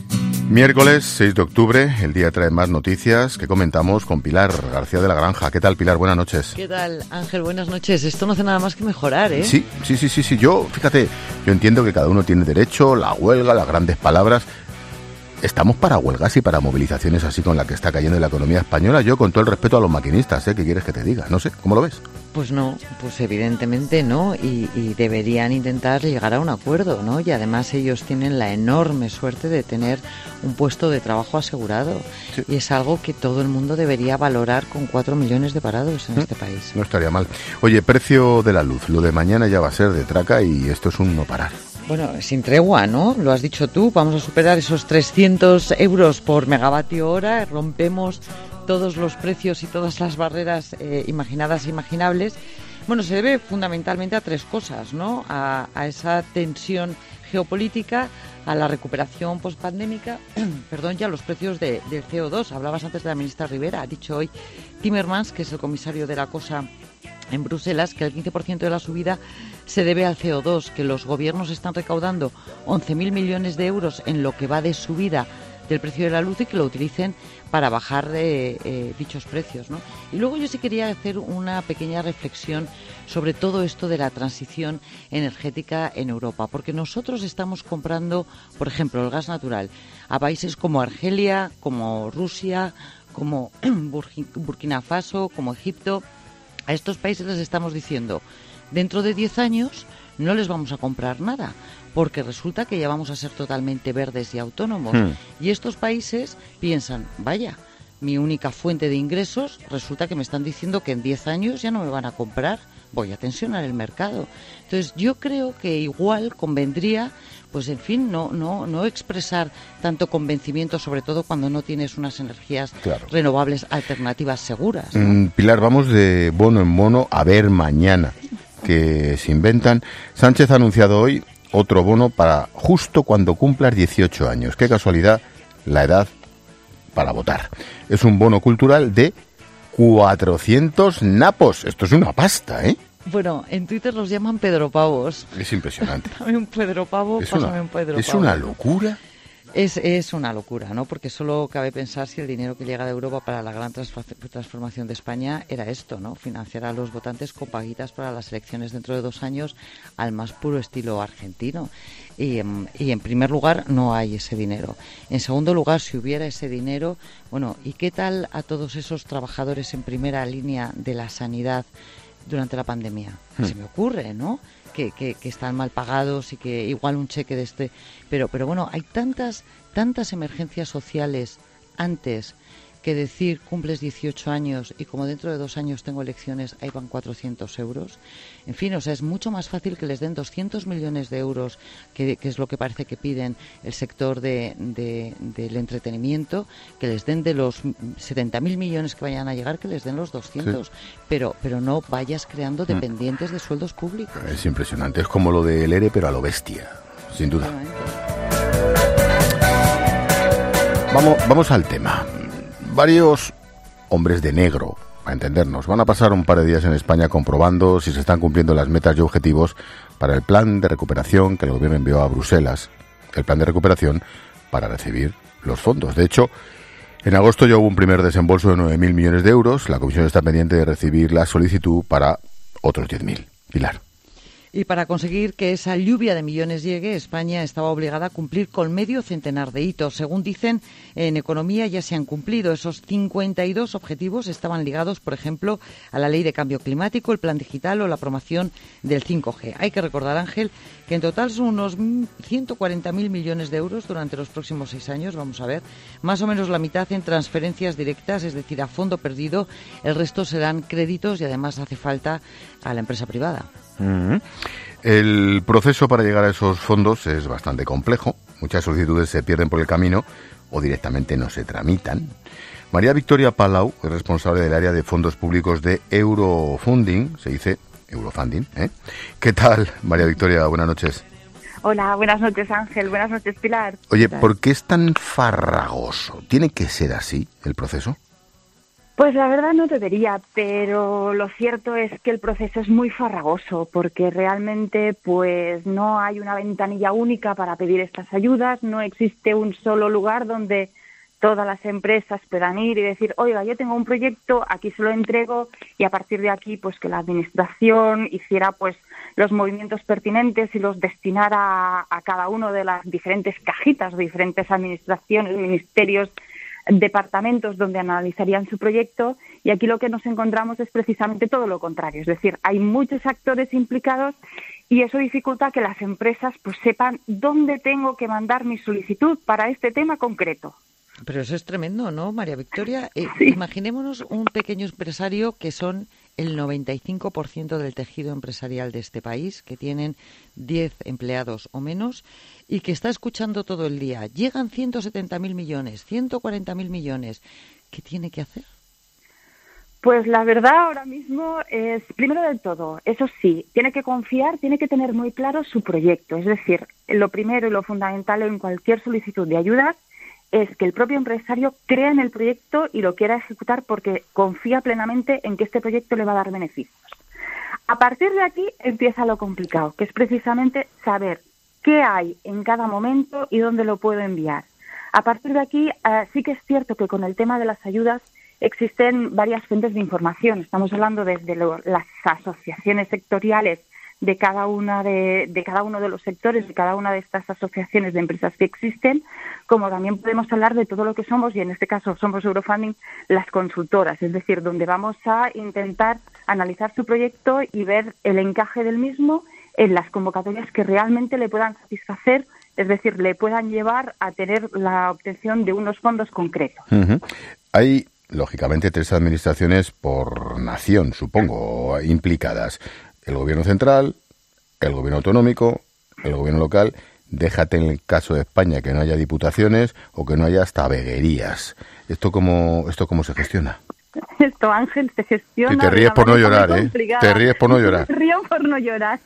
Miércoles seis de octubre, el día trae más noticias que comentamos con Pilar García de la Granja. ¿Qué tal, Pilar? Buenas noches. ¿Qué tal, Ángel? Buenas noches. Esto no hace nada más que mejorar, ¿eh? Sí, sí, sí, sí, sí. Yo, fíjate, yo entiendo que cada uno tiene derecho, la huelga, las grandes palabras. ¿Estamos para huelgas y para movilizaciones así con la que está cayendo la economía española? Yo, con todo el respeto a los maquinistas, ¿eh? ¿Qué quieres que te diga? No sé, ¿cómo lo ves? Pues no, pues evidentemente no, y, y deberían intentar llegar a un acuerdo, ¿no? Y además ellos tienen la enorme suerte de tener un puesto de trabajo asegurado, sí. Y es algo que todo el mundo debería valorar con cuatro millones de parados en ¿Mm? este país. No estaría mal. Oye, precio de la luz, lo de mañana ya va a ser de traca y esto es un no parar. Bueno, sin tregua, ¿no? Lo has dicho tú, vamos a superar esos trescientos euros por megavatio hora, rompemos todos los precios y todas las barreras eh, imaginadas e imaginables. Bueno, se debe fundamentalmente a tres cosas, ¿no? A, a esa tensión geopolítica, a la recuperación pospandémica, perdón, y a los precios de, del C O dos. Hablabas antes de la ministra Rivera, ha dicho hoy Timmermans, que es el comisario de la cosa en Bruselas, que el quince por ciento de la subida se debe al C O dos, que los gobiernos están recaudando once mil millones de euros en lo que va de subida del precio de la luz y que lo utilicen para bajar eh, eh, dichos precios, ¿no? Y luego yo sí quería hacer una pequeña reflexión sobre todo esto de la transición energética en Europa, porque nosotros estamos comprando, por ejemplo, el gas natural a países como Argelia, como Rusia, como Burkina Faso, como Egipto. A estos países les estamos diciendo, dentro de diez años no les vamos a comprar nada, porque resulta que ya vamos a ser totalmente verdes y autónomos. Hmm. Y estos países piensan, vaya, mi única fuente de ingresos, resulta que me están diciendo que en diez años ya no me van a comprar, voy a tensionar el mercado. Entonces yo creo que igual convendría, pues en fin, no no no expresar tanto convencimiento, sobre todo cuando no tienes unas energías claro. renovables alternativas seguras, ¿no? Mm, Pilar, vamos de bono en bono a ver mañana que se inventan. Sánchez ha anunciado hoy otro bono para justo cuando cumplas dieciocho años. Qué casualidad la edad para votar. Es un bono cultural de cuatrocientos napos. Esto es una pasta, ¿eh? Bueno, en Twitter los llaman Pedro Pavos. Es impresionante. Dame un Pedro Pavo, es pásame una, un Pedro es Pavo. Es una locura. Es, es una locura, ¿no? Porque solo cabe pensar si el dinero que llega de Europa para la gran transformación de España era esto, ¿no? Financiar a los votantes con paguitas para las elecciones dentro de dos años al más puro estilo argentino. Y, y en primer lugar, no hay ese dinero. En segundo lugar, si hubiera ese dinero, bueno, ¿y qué tal a todos esos trabajadores en primera línea de la sanidad durante la pandemia? Hmm. Se me ocurre, ¿no? Que, que, que están mal pagados y que igual un cheque de este... Pero, pero bueno, hay tantas, tantas emergencias sociales antes que decir cumples dieciocho años y como dentro de dos años tengo elecciones, ahí van cuatrocientos euros. En fin, o sea, es mucho más fácil que les den doscientos millones de euros, que, que es lo que parece que piden el sector de, de, del entretenimiento, que les den de los setenta mil millones que vayan a llegar, que les den los doscientos. Sí. Pero, pero no vayas creando dependientes de sueldos públicos. Es impresionante, es como lo del E R E, pero a lo bestia, sin duda. Vamos, vamos al tema. Varios hombres de negro, a entendernos, van a pasar un par de días en España comprobando si se están cumpliendo las metas y objetivos para el plan de recuperación que el gobierno envió a Bruselas, el plan de recuperación para recibir los fondos. De hecho, en agosto ya hubo un primer desembolso de nueve mil millones de euros. La Comisión está pendiente de recibir la solicitud para otros diez mil. Pilar. Y para conseguir que esa lluvia de millones llegue, España estaba obligada a cumplir con medio centenar de hitos. Según dicen, en economía ya se han cumplido. Esos cincuenta y dos objetivos estaban ligados, por ejemplo, a la ley de cambio climático, el plan digital o la promoción del cinco G. Hay que recordar, Ángel, que en total son unos ciento cuarenta mil millones de euros durante los próximos seis años. Vamos a ver, más o menos la mitad en transferencias directas, es decir, a fondo perdido. El resto serán créditos y además hace falta a la empresa privada. Uh-huh. El proceso para llegar a esos fondos es bastante complejo. Muchas solicitudes se pierden por el camino o directamente no se tramitan. María Victoria Palau es responsable del área de fondos públicos de Eurofunding, se dice Eurofunding, ¿eh? ¿Qué tal, María Victoria? Buenas noches. Hola, buenas noches, Ángel. Buenas noches, Pilar. Oye, ¿por qué es tan farragoso? ¿Tiene que ser así el proceso? Pues la verdad no debería, pero lo cierto es que el proceso es muy farragoso porque realmente pues no hay una ventanilla única para pedir estas ayudas, no existe un solo lugar donde todas las empresas puedan ir y decir, oiga, yo tengo un proyecto, aquí se lo entrego y a partir de aquí pues que la administración hiciera pues los movimientos pertinentes y los destinara a cada uno de las diferentes cajitas, diferentes administraciones, ministerios, departamentos donde analizarían su proyecto, y aquí lo que nos encontramos es precisamente todo lo contrario, es decir, hay muchos actores implicados y eso dificulta que las empresas pues sepan dónde tengo que mandar mi solicitud para este tema concreto. Pero eso es tremendo, ¿no, María Victoria? Eh, Sí. Imaginémonos un pequeño empresario que son el noventa y cinco por ciento del tejido empresarial de este país, que tienen diez empleados o menos y que está escuchando todo el día. Llegan ciento setenta mil millones, ciento cuarenta mil millones. ¿Qué tiene que hacer? Pues la verdad ahora mismo es, primero de todo, eso sí, tiene que confiar, tiene que tener muy claro su proyecto. Es decir, lo primero y lo fundamental en cualquier solicitud de ayudas es que el propio empresario crea en el proyecto y lo quiera ejecutar porque confía plenamente en que este proyecto le va a dar beneficios. A partir de aquí empieza lo complicado, que es precisamente saber qué hay en cada momento y dónde lo puedo enviar. A partir de aquí, eh, sí que es cierto que con el tema de las ayudas existen varias fuentes de información. Estamos hablando desde lo, las asociaciones sectoriales de cada una de, de cada uno de los sectores, de cada una de estas asociaciones de empresas que existen, como también podemos hablar de todo lo que somos, y en este caso somos Eurofunding, las consultoras, es decir, donde vamos a intentar analizar su proyecto y ver el encaje del mismo en las convocatorias que realmente le puedan satisfacer, es decir, le puedan llevar a tener la obtención de unos fondos concretos. Uh-huh. Hay, lógicamente, tres administraciones por nación, supongo, implicadas. El gobierno central, el gobierno autonómico, el gobierno local. Déjate en el caso de España que no haya diputaciones o que no haya hasta veguerías. ¿Esto cómo, esto cómo se gestiona? Esto, Ángel, se gestiona. Sí, te ríes por no llorar, ¿eh? Te ríes por no llorar. Me río por no llorar.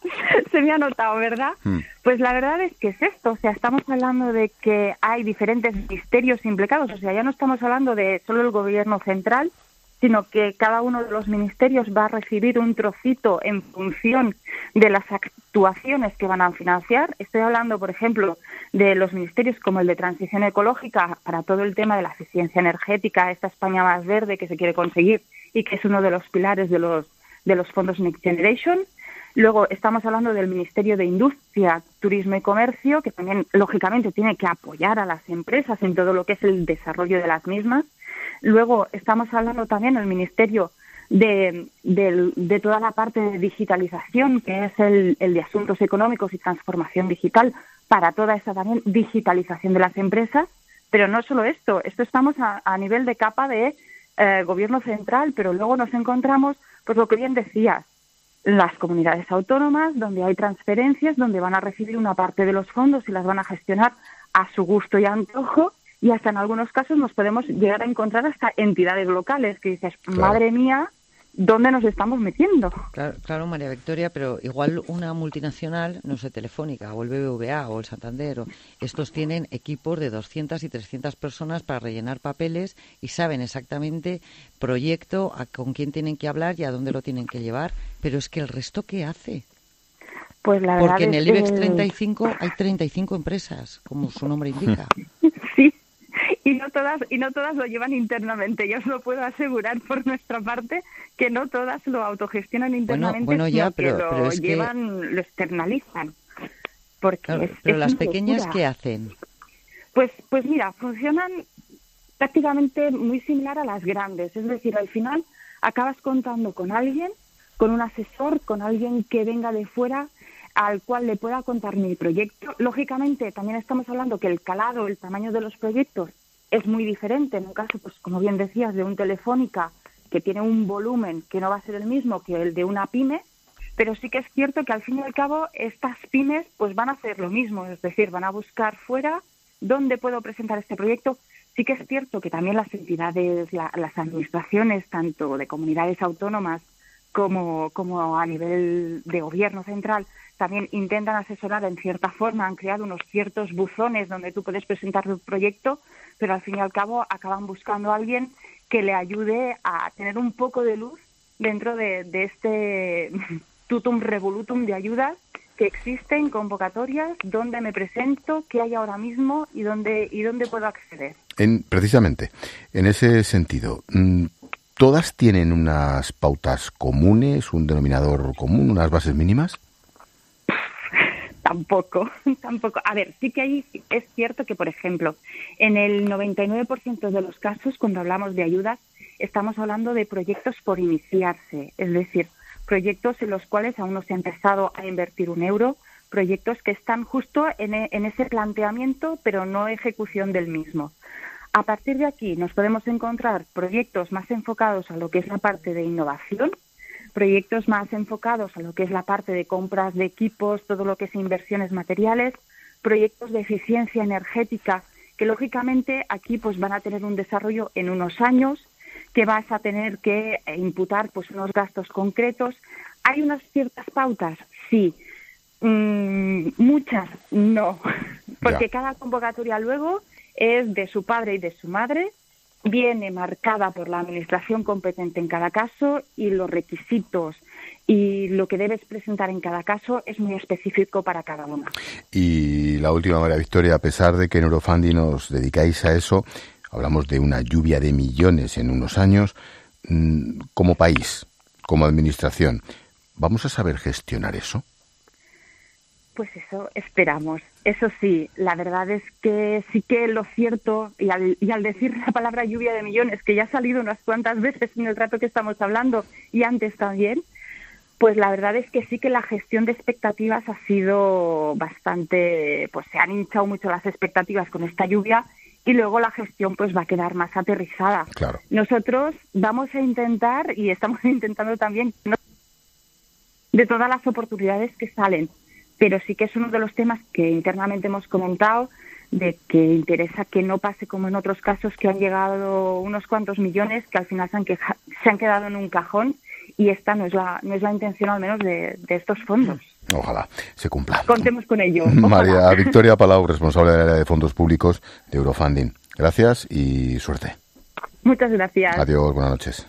Se me ha notado, ¿verdad? Hmm. Pues la verdad es que es esto. O sea, estamos hablando de que hay diferentes ministerios implicados. O sea, ya no estamos hablando de solo el gobierno central, sino que cada uno de los ministerios va a recibir un trocito en función de las actuaciones que van a financiar. Estoy hablando, por ejemplo, de los ministerios como el de Transición Ecológica para todo el tema de la eficiencia energética, esta España más verde que se quiere conseguir y que es uno de los pilares de los, de los fondos Next Generation. Luego estamos hablando del Ministerio de Industria, Turismo y Comercio, que también, lógicamente, tiene que apoyar a las empresas en todo lo que es el desarrollo de las mismas. Luego estamos hablando también del Ministerio de, de, de toda la parte de digitalización, que es el, el de Asuntos Económicos y Transformación Digital, para toda esa también digitalización de las empresas. Pero no solo esto, esto estamos a, a nivel de capa de eh, gobierno central, pero luego nos encontramos, pues lo que bien decías, las comunidades autónomas, donde hay transferencias, donde van a recibir una parte de los fondos y las van a gestionar a su gusto y antojo. Y hasta en algunos casos nos podemos llegar a encontrar hasta entidades locales que dices, claro, madre mía, ¿dónde nos estamos metiendo? Claro, claro, María Victoria, pero igual una multinacional, no sé, Telefónica o el B B V A o el Santander, o, estos tienen equipos de doscientas y trescientas personas para rellenar papeles y saben exactamente proyecto, a con quién tienen que hablar y a dónde lo tienen que llevar. Pero es que el resto, ¿qué hace? Pues la verdad Porque en el IBEX que... treinta y cinco hay treinta y cinco empresas, como su nombre indica. Sí. Y no todas y no todas lo llevan internamente. Yo os lo puedo asegurar por nuestra parte que no todas lo autogestionan internamente, bueno, bueno, ya, sino pero, que lo pero es llevan, que... lo externalizan. Porque claro, es, pero es las locura. pequeñas, ¿qué hacen? Pues, pues mira, funcionan prácticamente muy similar a las grandes. Es decir, al final acabas contando con alguien, con un asesor, con alguien que venga de fuera, al cual le pueda contar mi proyecto. Lógicamente, también estamos hablando que el calado, el tamaño de los proyectos es muy diferente. En un caso, pues como bien decías, de un Telefónica que tiene un volumen que no va a ser el mismo que el de una pyme, pero sí que es cierto que al fin y al cabo estas pymes pues van a hacer lo mismo, es decir, van a buscar fuera dónde puedo presentar este proyecto. Sí que es cierto que también las entidades, la, las administraciones, tanto de comunidades autónomas como, como a nivel de gobierno central, también intentan asesorar en cierta forma, han creado unos ciertos buzones donde tú puedes presentar tu proyecto, pero al fin y al cabo acaban buscando a alguien que le ayude a tener un poco de luz dentro de, de este tutum revolutum de ayudas que existen, convocatorias, dónde me presento, qué hay ahora mismo y dónde y dónde puedo acceder. En, precisamente, en ese sentido, ¿todas tienen unas pautas comunes, un denominador común, unas bases mínimas? Tampoco, tampoco. A ver, sí que ahí es cierto que, por ejemplo, en el noventa y nueve por ciento de los casos, cuando hablamos de ayudas, estamos hablando de proyectos por iniciarse, es decir, proyectos en los cuales aún no se ha empezado a invertir un euro, proyectos que están justo en, en ese planteamiento, pero no ejecución del mismo. A partir de aquí nos podemos encontrar proyectos más enfocados a lo que es la parte de innovación, proyectos más enfocados a lo que es la parte de compras de equipos, todo lo que es inversiones materiales, proyectos de eficiencia energética, que lógicamente aquí pues van a tener un desarrollo en unos años, que vas a tener que imputar pues unos gastos concretos. ¿Hay unas ciertas pautas? Sí. Mm, muchas, no. Porque ya. Cada convocatoria luego es de su padre y de su madre, viene marcada por la administración competente en cada caso y los requisitos y lo que debes presentar en cada caso es muy específico para cada uno. Y la última, María Victoria, a pesar de que en Eurofunding os dedicáis a eso, hablamos de una lluvia de millones en unos años, como país, como administración, ¿vamos a saber gestionar eso? Pues eso esperamos. Eso sí, la verdad es que sí que lo cierto, y al, y al decir la palabra lluvia de millones, que ya ha salido unas cuantas veces en el rato que estamos hablando y antes también, pues la verdad es que sí que la gestión de expectativas ha sido bastante, pues se han hinchado mucho las expectativas con esta lluvia y luego la gestión pues va a quedar más aterrizada. Claro. Nosotros vamos a intentar, y estamos intentando también, de todas las oportunidades que salen, pero sí que es uno de los temas que internamente hemos comentado, de que interesa que no pase como en otros casos que han llegado unos cuantos millones que al final se han, queja, se han quedado en un cajón, y esta no es la, no es la intención al menos de, de estos fondos. Ojalá se cumpla. Contemos con ello. María Ojalá. Victoria Palau, responsable del área de fondos públicos de Eurofunding. Gracias y suerte. Muchas gracias. Adiós, buenas noches.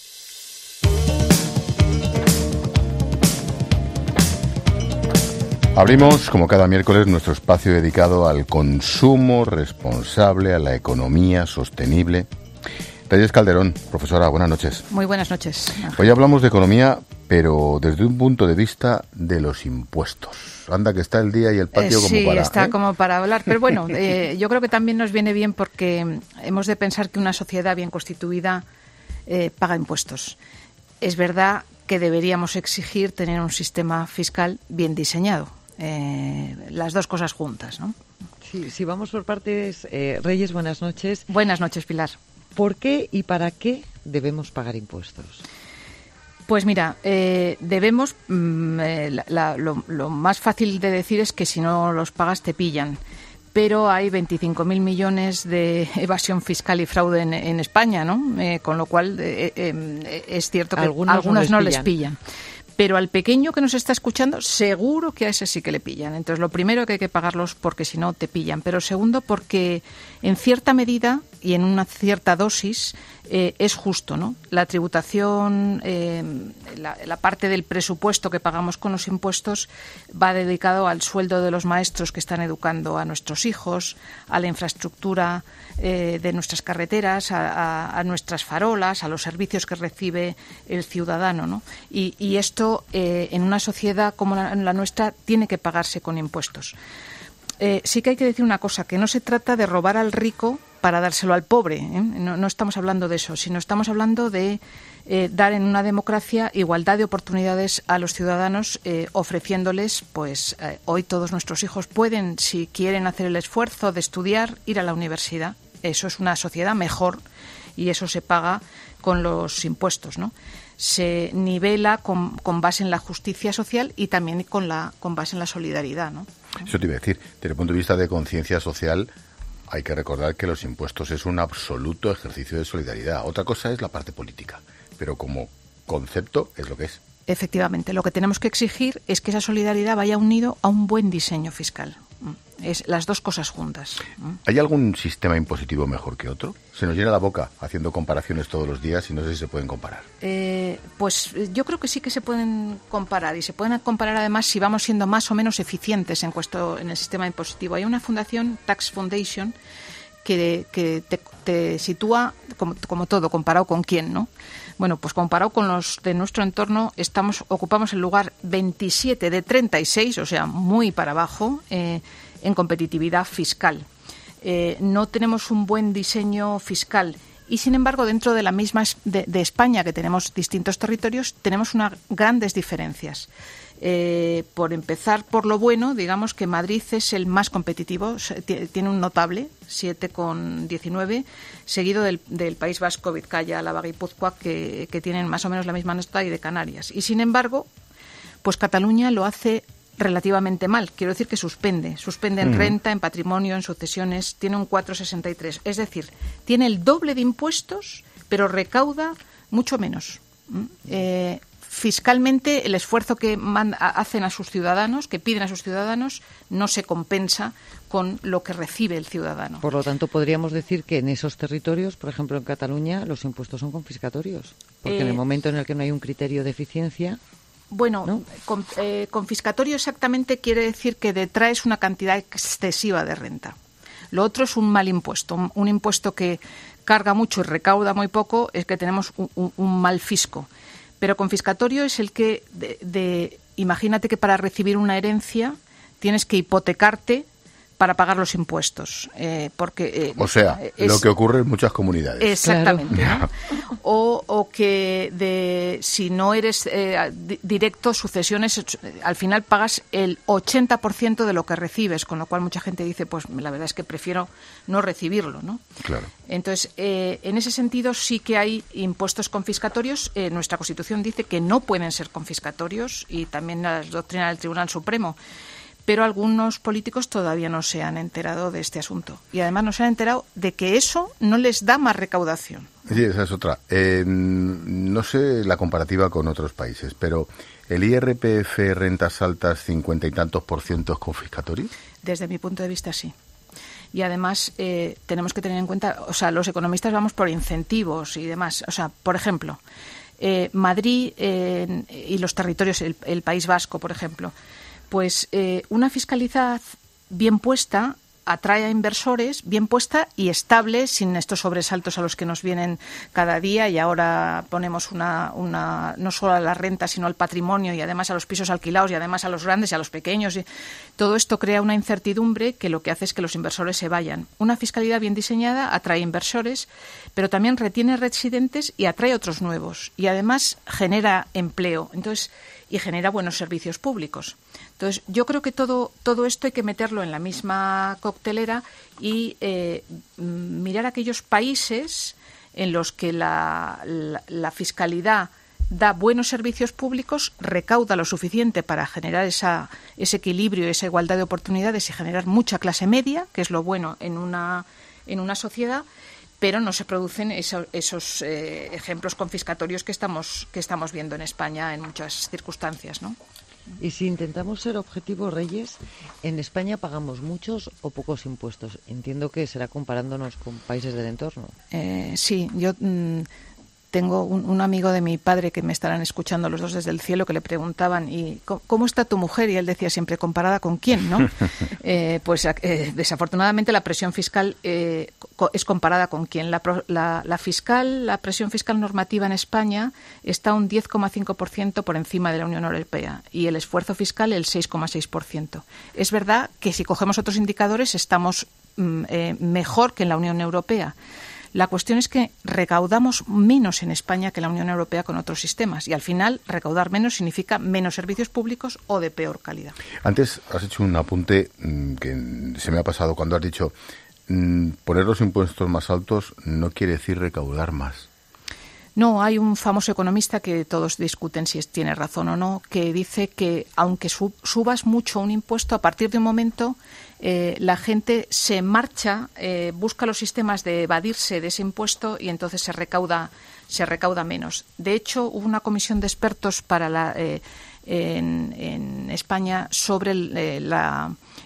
Abrimos, como cada miércoles, nuestro espacio dedicado al consumo responsable, a la economía sostenible. Reyes Calderón, profesora, buenas noches. Muy buenas noches. Hoy hablamos de economía, pero desde un punto de vista de los impuestos. Anda que está el día y el patio eh, como sí, para... Sí, está ¿eh? como para hablar. Pero bueno, eh, yo creo que también nos viene bien porque hemos de pensar que una sociedad bien constituida eh, paga impuestos. Es verdad que deberíamos exigir tener un sistema fiscal bien diseñado. Eh, las dos cosas juntas, ¿no? Sí, si vamos por partes, eh, Reyes, buenas noches. Buenas noches, Pilar. ¿Por qué y para qué debemos pagar impuestos? Pues mira, eh, debemos, mmm, eh, la, la, lo, lo más fácil de decir es que si no los pagas te pillan. Pero hay veinticinco mil millones de evasión fiscal y fraude en, en España, ¿no? Eh, con lo cual eh, eh, es cierto que algunos, algunos no, les, no les pillan. Pero al pequeño que nos está escuchando, seguro que a ese sí que le pillan. Entonces, lo primero que hay que pagarlos porque si no te pillan. Pero segundo, porque en cierta medida y en una cierta dosis eh, es justo, ¿no? La tributación, eh, la, la parte del presupuesto que pagamos con los impuestos va dedicado al sueldo de los maestros que están educando a nuestros hijos, a la infraestructura eh, de nuestras carreteras, a, a, a nuestras farolas, a los servicios que recibe el ciudadano, ¿no? Y, y esto eh, en una sociedad como la, la nuestra tiene que pagarse con impuestos. Eh, sí que hay que decir una cosa, que no se trata de robar al rico para dárselo al pobre, ¿eh? no, no estamos hablando de eso, sino estamos hablando de eh, dar en una democracia igualdad de oportunidades a los ciudadanos, eh, ofreciéndoles, pues eh, hoy todos nuestros hijos pueden, si quieren hacer el esfuerzo de estudiar, ir a la universidad. Eso es una sociedad mejor y eso se paga con los impuestos, ¿no? Se nivela con, con base en la justicia social y también con la con base en la solidaridad, ¿no? Eso te iba a decir, desde el punto de vista de conciencia social, hay que recordar que los impuestos es un absoluto ejercicio de solidaridad. Otra cosa es la parte política, pero como concepto es lo que es. Efectivamente, lo que tenemos que exigir es que esa solidaridad vaya unido a un buen diseño fiscal. Es las dos cosas juntas. ¿Hay algún sistema impositivo mejor que otro? Se nos llena la boca haciendo comparaciones todos los días y no sé si se pueden comparar. Eh, pues yo creo que sí que se pueden comparar y se pueden comparar además si vamos siendo más o menos eficientes en, cuesto, en el sistema impositivo. Hay una fundación, Tax Foundation, que, que te, te sitúa como, como todo, comparado con quién, ¿no? Bueno, pues comparado con los de nuestro entorno, estamos ocupamos el lugar veintisiete de treinta y seis, o sea, muy para abajo, eh, en competitividad fiscal. Eh, no tenemos un buen diseño fiscal y, sin embargo, dentro de la misma de, de España, que tenemos distintos territorios, tenemos unas grandes diferencias. Eh, por empezar por lo bueno, digamos que Madrid es el más competitivo, tiene un notable, siete coma diecinueve, seguido del, del País Vasco, Vizcaya, Álava, Guipúzcoa, que, que tienen más o menos la misma nota, y de Canarias. Y, sin embargo, pues Cataluña lo hace relativamente mal. Quiero decir que suspende. Suspende en mm. renta, en patrimonio, en sucesiones. Tiene un cuatro coma sesenta y tres. Es decir, tiene el doble de impuestos, pero recauda mucho menos. Eh, fiscalmente, el esfuerzo que manda, hacen a sus ciudadanos, que piden a sus ciudadanos, no se compensa con lo que recibe el ciudadano. Por lo tanto, podríamos decir que en esos territorios, por ejemplo en Cataluña, los impuestos son confiscatorios. Porque eh, en el momento en el que no hay un criterio de eficiencia... Bueno, ¿no? con, eh, confiscatorio exactamente quiere decir que detraes una cantidad excesiva de renta. Lo otro es un mal impuesto, un, un impuesto que carga mucho y recauda muy poco, es que tenemos un, un, un mal fisco. Pero confiscatorio es el que, de, de, imagínate que para recibir una herencia tienes que hipotecarte para pagar los impuestos. Eh, porque eh, O sea, es, lo que ocurre en muchas comunidades. Exactamente. Claro. ¿No? O, o que de, si no eres eh, directo, sucesiones, al final pagas el ochenta por ciento de lo que recibes, con lo cual mucha gente dice, pues la verdad es que prefiero no recibirlo, ¿no? Claro. Entonces, eh, en ese sentido sí que hay impuestos confiscatorios. Eh, nuestra Constitución dice que no pueden ser confiscatorios y también la doctrina del Tribunal Supremo. Pero algunos políticos todavía no se han enterado de este asunto. Y además no se han enterado de que eso no les da más recaudación. Sí, esa es otra. Eh, no sé la comparativa con otros países, pero ¿el I R P F, rentas altas, cincuenta y tantos por ciento es confiscatorio? Desde mi punto de vista, sí. Y además eh, tenemos que tener en cuenta, o sea, los economistas vamos por incentivos y demás. O sea, por ejemplo, eh, Madrid eh, y los territorios, el, el País Vasco, por ejemplo, pues eh, una fiscalidad bien puesta atrae a inversores, bien puesta y estable, sin estos sobresaltos a los que nos vienen cada día, y ahora ponemos una, una no solo a la renta, sino al patrimonio y además a los pisos alquilados y además a los grandes y a los pequeños. Y todo esto crea una incertidumbre que lo que hace es que los inversores se vayan. Una fiscalidad bien diseñada atrae inversores, pero también retiene residentes y atrae otros nuevos. Y además genera empleo. Entonces, y genera buenos servicios públicos. Entonces, yo creo que todo todo esto hay que meterlo en la misma coctelera y eh, mirar aquellos países en los que la, la, la fiscalidad da buenos servicios públicos, recauda lo suficiente para generar esa, ese equilibrio, esa igualdad de oportunidades y generar mucha clase media, que es lo bueno en una, en una sociedad, pero no se producen eso, esos eh, ejemplos confiscatorios que estamos que estamos viendo en España en muchas circunstancias, ¿no? Y si intentamos ser objetivos, Reyes, ¿en España pagamos muchos o pocos impuestos? Entiendo que será comparándonos con países del entorno. Eh, sí, yo mm, tengo un, un amigo de mi padre que me estarán escuchando los dos desde el cielo, que le preguntaban, ¿y cómo está tu mujer? Y él decía siempre, ¿comparada con quién? ¿No? eh, pues eh, desafortunadamente la presión fiscal eh, co- es comparada con quién. La, la, la fiscal, la presión fiscal normativa en España está un diez coma cinco por ciento por encima de la Unión Europea y el esfuerzo fiscal el seis coma seis por ciento. Es verdad que si cogemos otros indicadores estamos mm, eh, mejor que en la Unión Europea. La cuestión es que recaudamos menos en España que en la Unión Europea con otros sistemas y al final recaudar menos significa menos servicios públicos o de peor calidad. Antes has hecho un apunte mmm, que se me ha pasado cuando has dicho mmm, poner los impuestos más altos no quiere decir recaudar más. No, hay un famoso economista que todos discuten si tiene razón o no, que dice que aunque sub, subas mucho un impuesto, a partir de un momento eh, la gente se marcha, eh, busca los sistemas de evadirse de ese impuesto y entonces se recauda, se recauda menos. De hecho, hubo una comisión de expertos para la, eh, en, en España sobre el, eh, la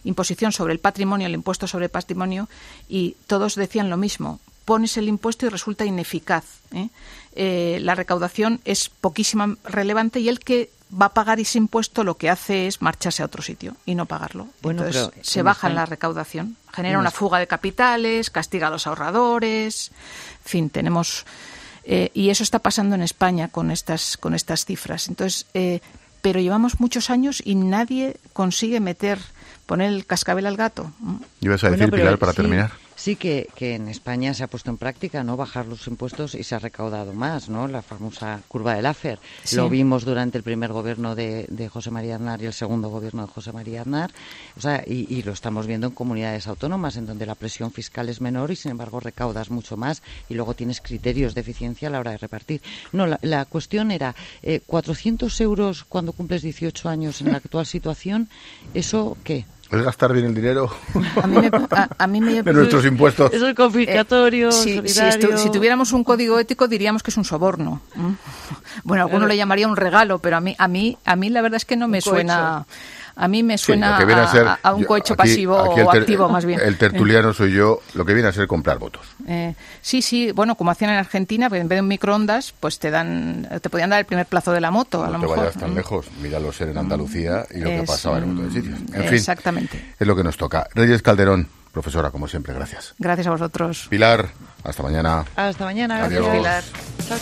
imposición sobre el patrimonio, el impuesto sobre el patrimonio, y todos decían lo mismo. Pones el impuesto y resulta ineficaz. ¿eh? Eh, la recaudación es poquísima relevante y el que va a pagar ese impuesto lo que hace es marcharse a otro sitio y no pagarlo. Bueno, Entonces pero se en baja en España- la recaudación, genera en una es- fuga de capitales, castiga a los ahorradores, en fin, tenemos... Eh, y eso está pasando en España con estas, con estas cifras. Entonces, eh, pero llevamos muchos años y nadie consigue meter, poner el cascabel al gato. ¿Ibas a Bueno, decir, pero Pilar, para sí, terminar? Sí, que, que en España se ha puesto en práctica, ¿no?, bajar los impuestos y se ha recaudado más, ¿no? La famosa curva de Laffer. Sí. Lo vimos durante el primer gobierno de, de José María Aznar y el segundo gobierno de José María Aznar. O sea, y, y lo estamos viendo en comunidades autónomas, en donde la presión fiscal es menor y, sin embargo, recaudas mucho más y luego tienes criterios de eficiencia a la hora de repartir. No, la, la cuestión era, eh, cuatrocientos euros cuando cumples dieciocho años en la actual situación, ¿eso qué? ¿Es gastar bien el dinero A mí me, a, a mí me- de nuestros impuestos? Eso es confiscatorio, Eh, si, si, solidario. estu- si tuviéramos un código ético diríamos que es un soborno. ¿m? Bueno, alguno Claro. le llamaría un regalo, pero a mí, a mí, a mí la verdad es que no me Un suena. A mí me Sí, suena lo que viene a, a, ser, a- a un yo- cohecho aquí- pasivo aquí el o ter- activo, más bien. El tertuliano soy yo, lo que viene a ser comprar votos. Eh, sí, sí, bueno, como hacían en Argentina, pues en vez de un microondas, pues te dan, te podían dar el primer plazo de la moto, a No lo te mejor. vayas tan Mm. lejos, míralo ser en Andalucía y lo que Es, pasaba en un montón de sitios. En fin, Exactamente. es lo que nos toca. Reyes Calderón, profesora, como siempre, gracias. Gracias a vosotros. Pilar, hasta mañana. Hasta mañana. Adiós. Gracias, Pilar. Chao.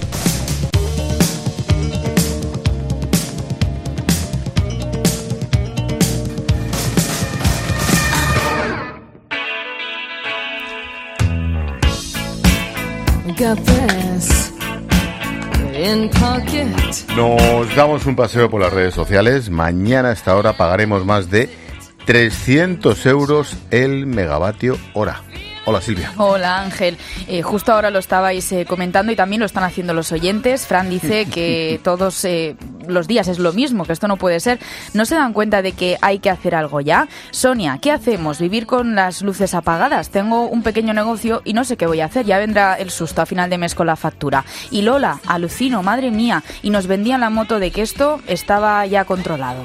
Got this in pocket. Nos damos un paseo por las redes sociales. Mañana a esta hora pagaremos más de trescientos euros el megavatio hora. Hola, Silvia. Hola, Ángel. Eh, justo ahora lo estabais eh, comentando y también lo están haciendo los oyentes. Fran dice que todos eh, los días es lo mismo, que esto no puede ser. ¿No se dan cuenta de que hay que hacer algo ya? Sonia, ¿qué hacemos? ¿Vivir con las luces apagadas? Tengo un pequeño negocio y no sé qué voy a hacer. Ya vendrá el susto a final de mes con la factura. Y Lola, alucino, madre mía. Y nos vendían la moto de que esto estaba ya controlado.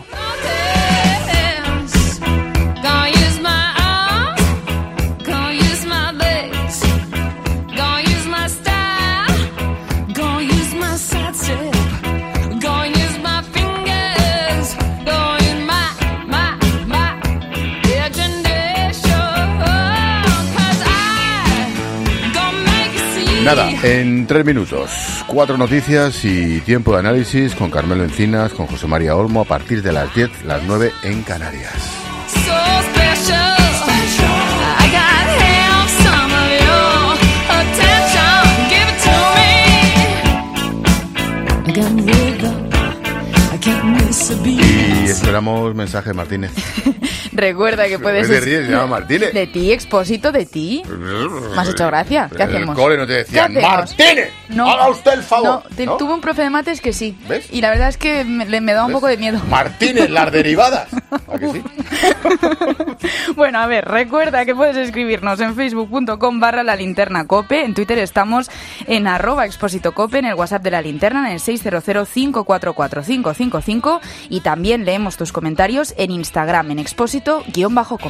Gonna use my arms, gonna use my legs, gonna use my style, gonna use my side step, gonna use my fingers, gonna use my, my, my imagination, 'cause I gonna make it see. Nada, en tres minutos, cuatro noticias y tiempo de análisis con Carmelo Encinas, con José María Olmo a partir de las diez, las nueve en Canarias. So special. I gotta have some of your attention. Give it to me. I got rhythm. I can't miss a beat. Y esperamos mensaje de Martínez. Recuerda que puedes... ¿Qué te ríes? Se llama Martínez. De ti, Expósito, de ti. Me has hecho gracia. ¿Qué En el hacemos? cole no te decían, ¿Qué hacemos? ¡Martínez! ¡Haga usted el favor! No, te- ¿No? tuve un profe de mates que sí. ¿Ves? Y la verdad es que me, le- me da un ¿Ves? poco de miedo. Martínez, las derivadas. ¿A que sí? Bueno, a ver, recuerda que puedes escribirnos en facebook.com barra la linterna cope. En Twitter estamos en arroba expósito cope, en el WhatsApp de la linterna en el seis cero cero, cinco cuatro cuatro, cinco cinco cinco y también leemos tus comentarios en Instagram en expósito-cope.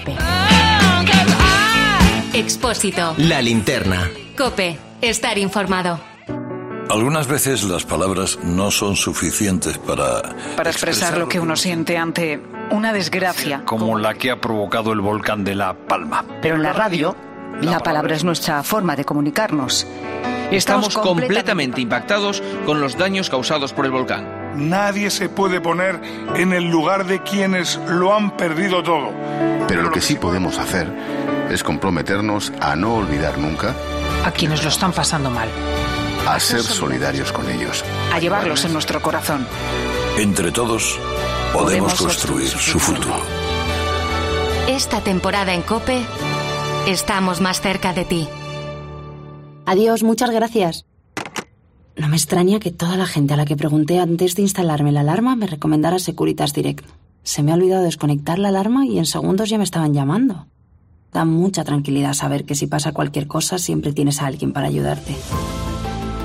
Expósito. La linterna. Cope. Estar informado. Algunas veces las palabras no son suficientes para... Para expresar lo que uno siente ante una desgracia. Como la que ha provocado el volcán de La Palma. Pero en la radio, la palabra es nuestra forma de comunicarnos. Estamos completamente impactados con los daños causados por el volcán. Nadie se puede poner en el lugar de quienes lo han perdido todo. Pero lo que sí podemos hacer es comprometernos a no olvidar nunca, A quienes lo están pasando mal. a ser solidarios con ellos. A llevarlos en nuestro corazón. Entre todos podemos construir su futuro. Esta temporada en Cope, estamos más cerca de ti. Adiós, muchas gracias. No me extraña que toda la gente a la que pregunté antes de instalarme la alarma me recomendara Securitas Direct. Se me ha olvidado desconectar la alarma y en segundos ya me estaban llamando. Da mucha tranquilidad saber que si pasa cualquier cosa siempre tienes a alguien para ayudarte.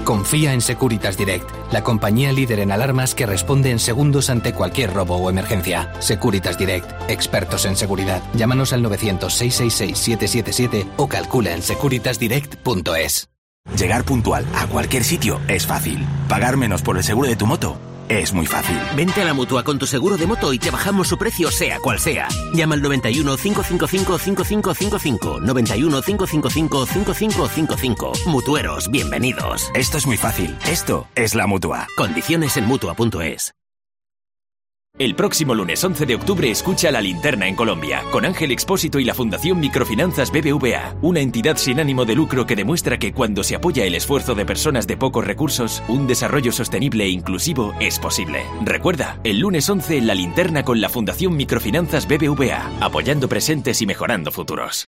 Confía en Securitas Direct, la compañía líder en alarmas que responde en segundos ante cualquier robo o emergencia. Securitas Direct, expertos en seguridad. Llámanos al novecientos, seiscientos sesenta y seis, setecientos setenta y siete o calcula en securitas direct punto es. Llegar puntual a cualquier sitio es fácil. Pagar menos por el seguro de tu moto es muy fácil. Vente a la Mutua con tu seguro de moto y te bajamos su precio sea cual sea. Llama al noventa y uno, cincuenta y cinco, cincuenta y cinco cincuenta y cinco, noventa y uno, cincuenta y cinco, cincuenta y cinco cincuenta y cinco. Mutueros, bienvenidos. Esto es muy fácil. Esto es la Mutua. Condiciones en Mutua punto es. El próximo lunes once de octubre escucha La Linterna en Colombia, con Ángel Expósito y la Fundación Microfinanzas B B V A, una entidad sin ánimo de lucro que demuestra que cuando se apoya el esfuerzo de personas de pocos recursos, un desarrollo sostenible e inclusivo es posible. Recuerda, el lunes once La Linterna con la Fundación Microfinanzas B B V A, apoyando presentes y mejorando futuros.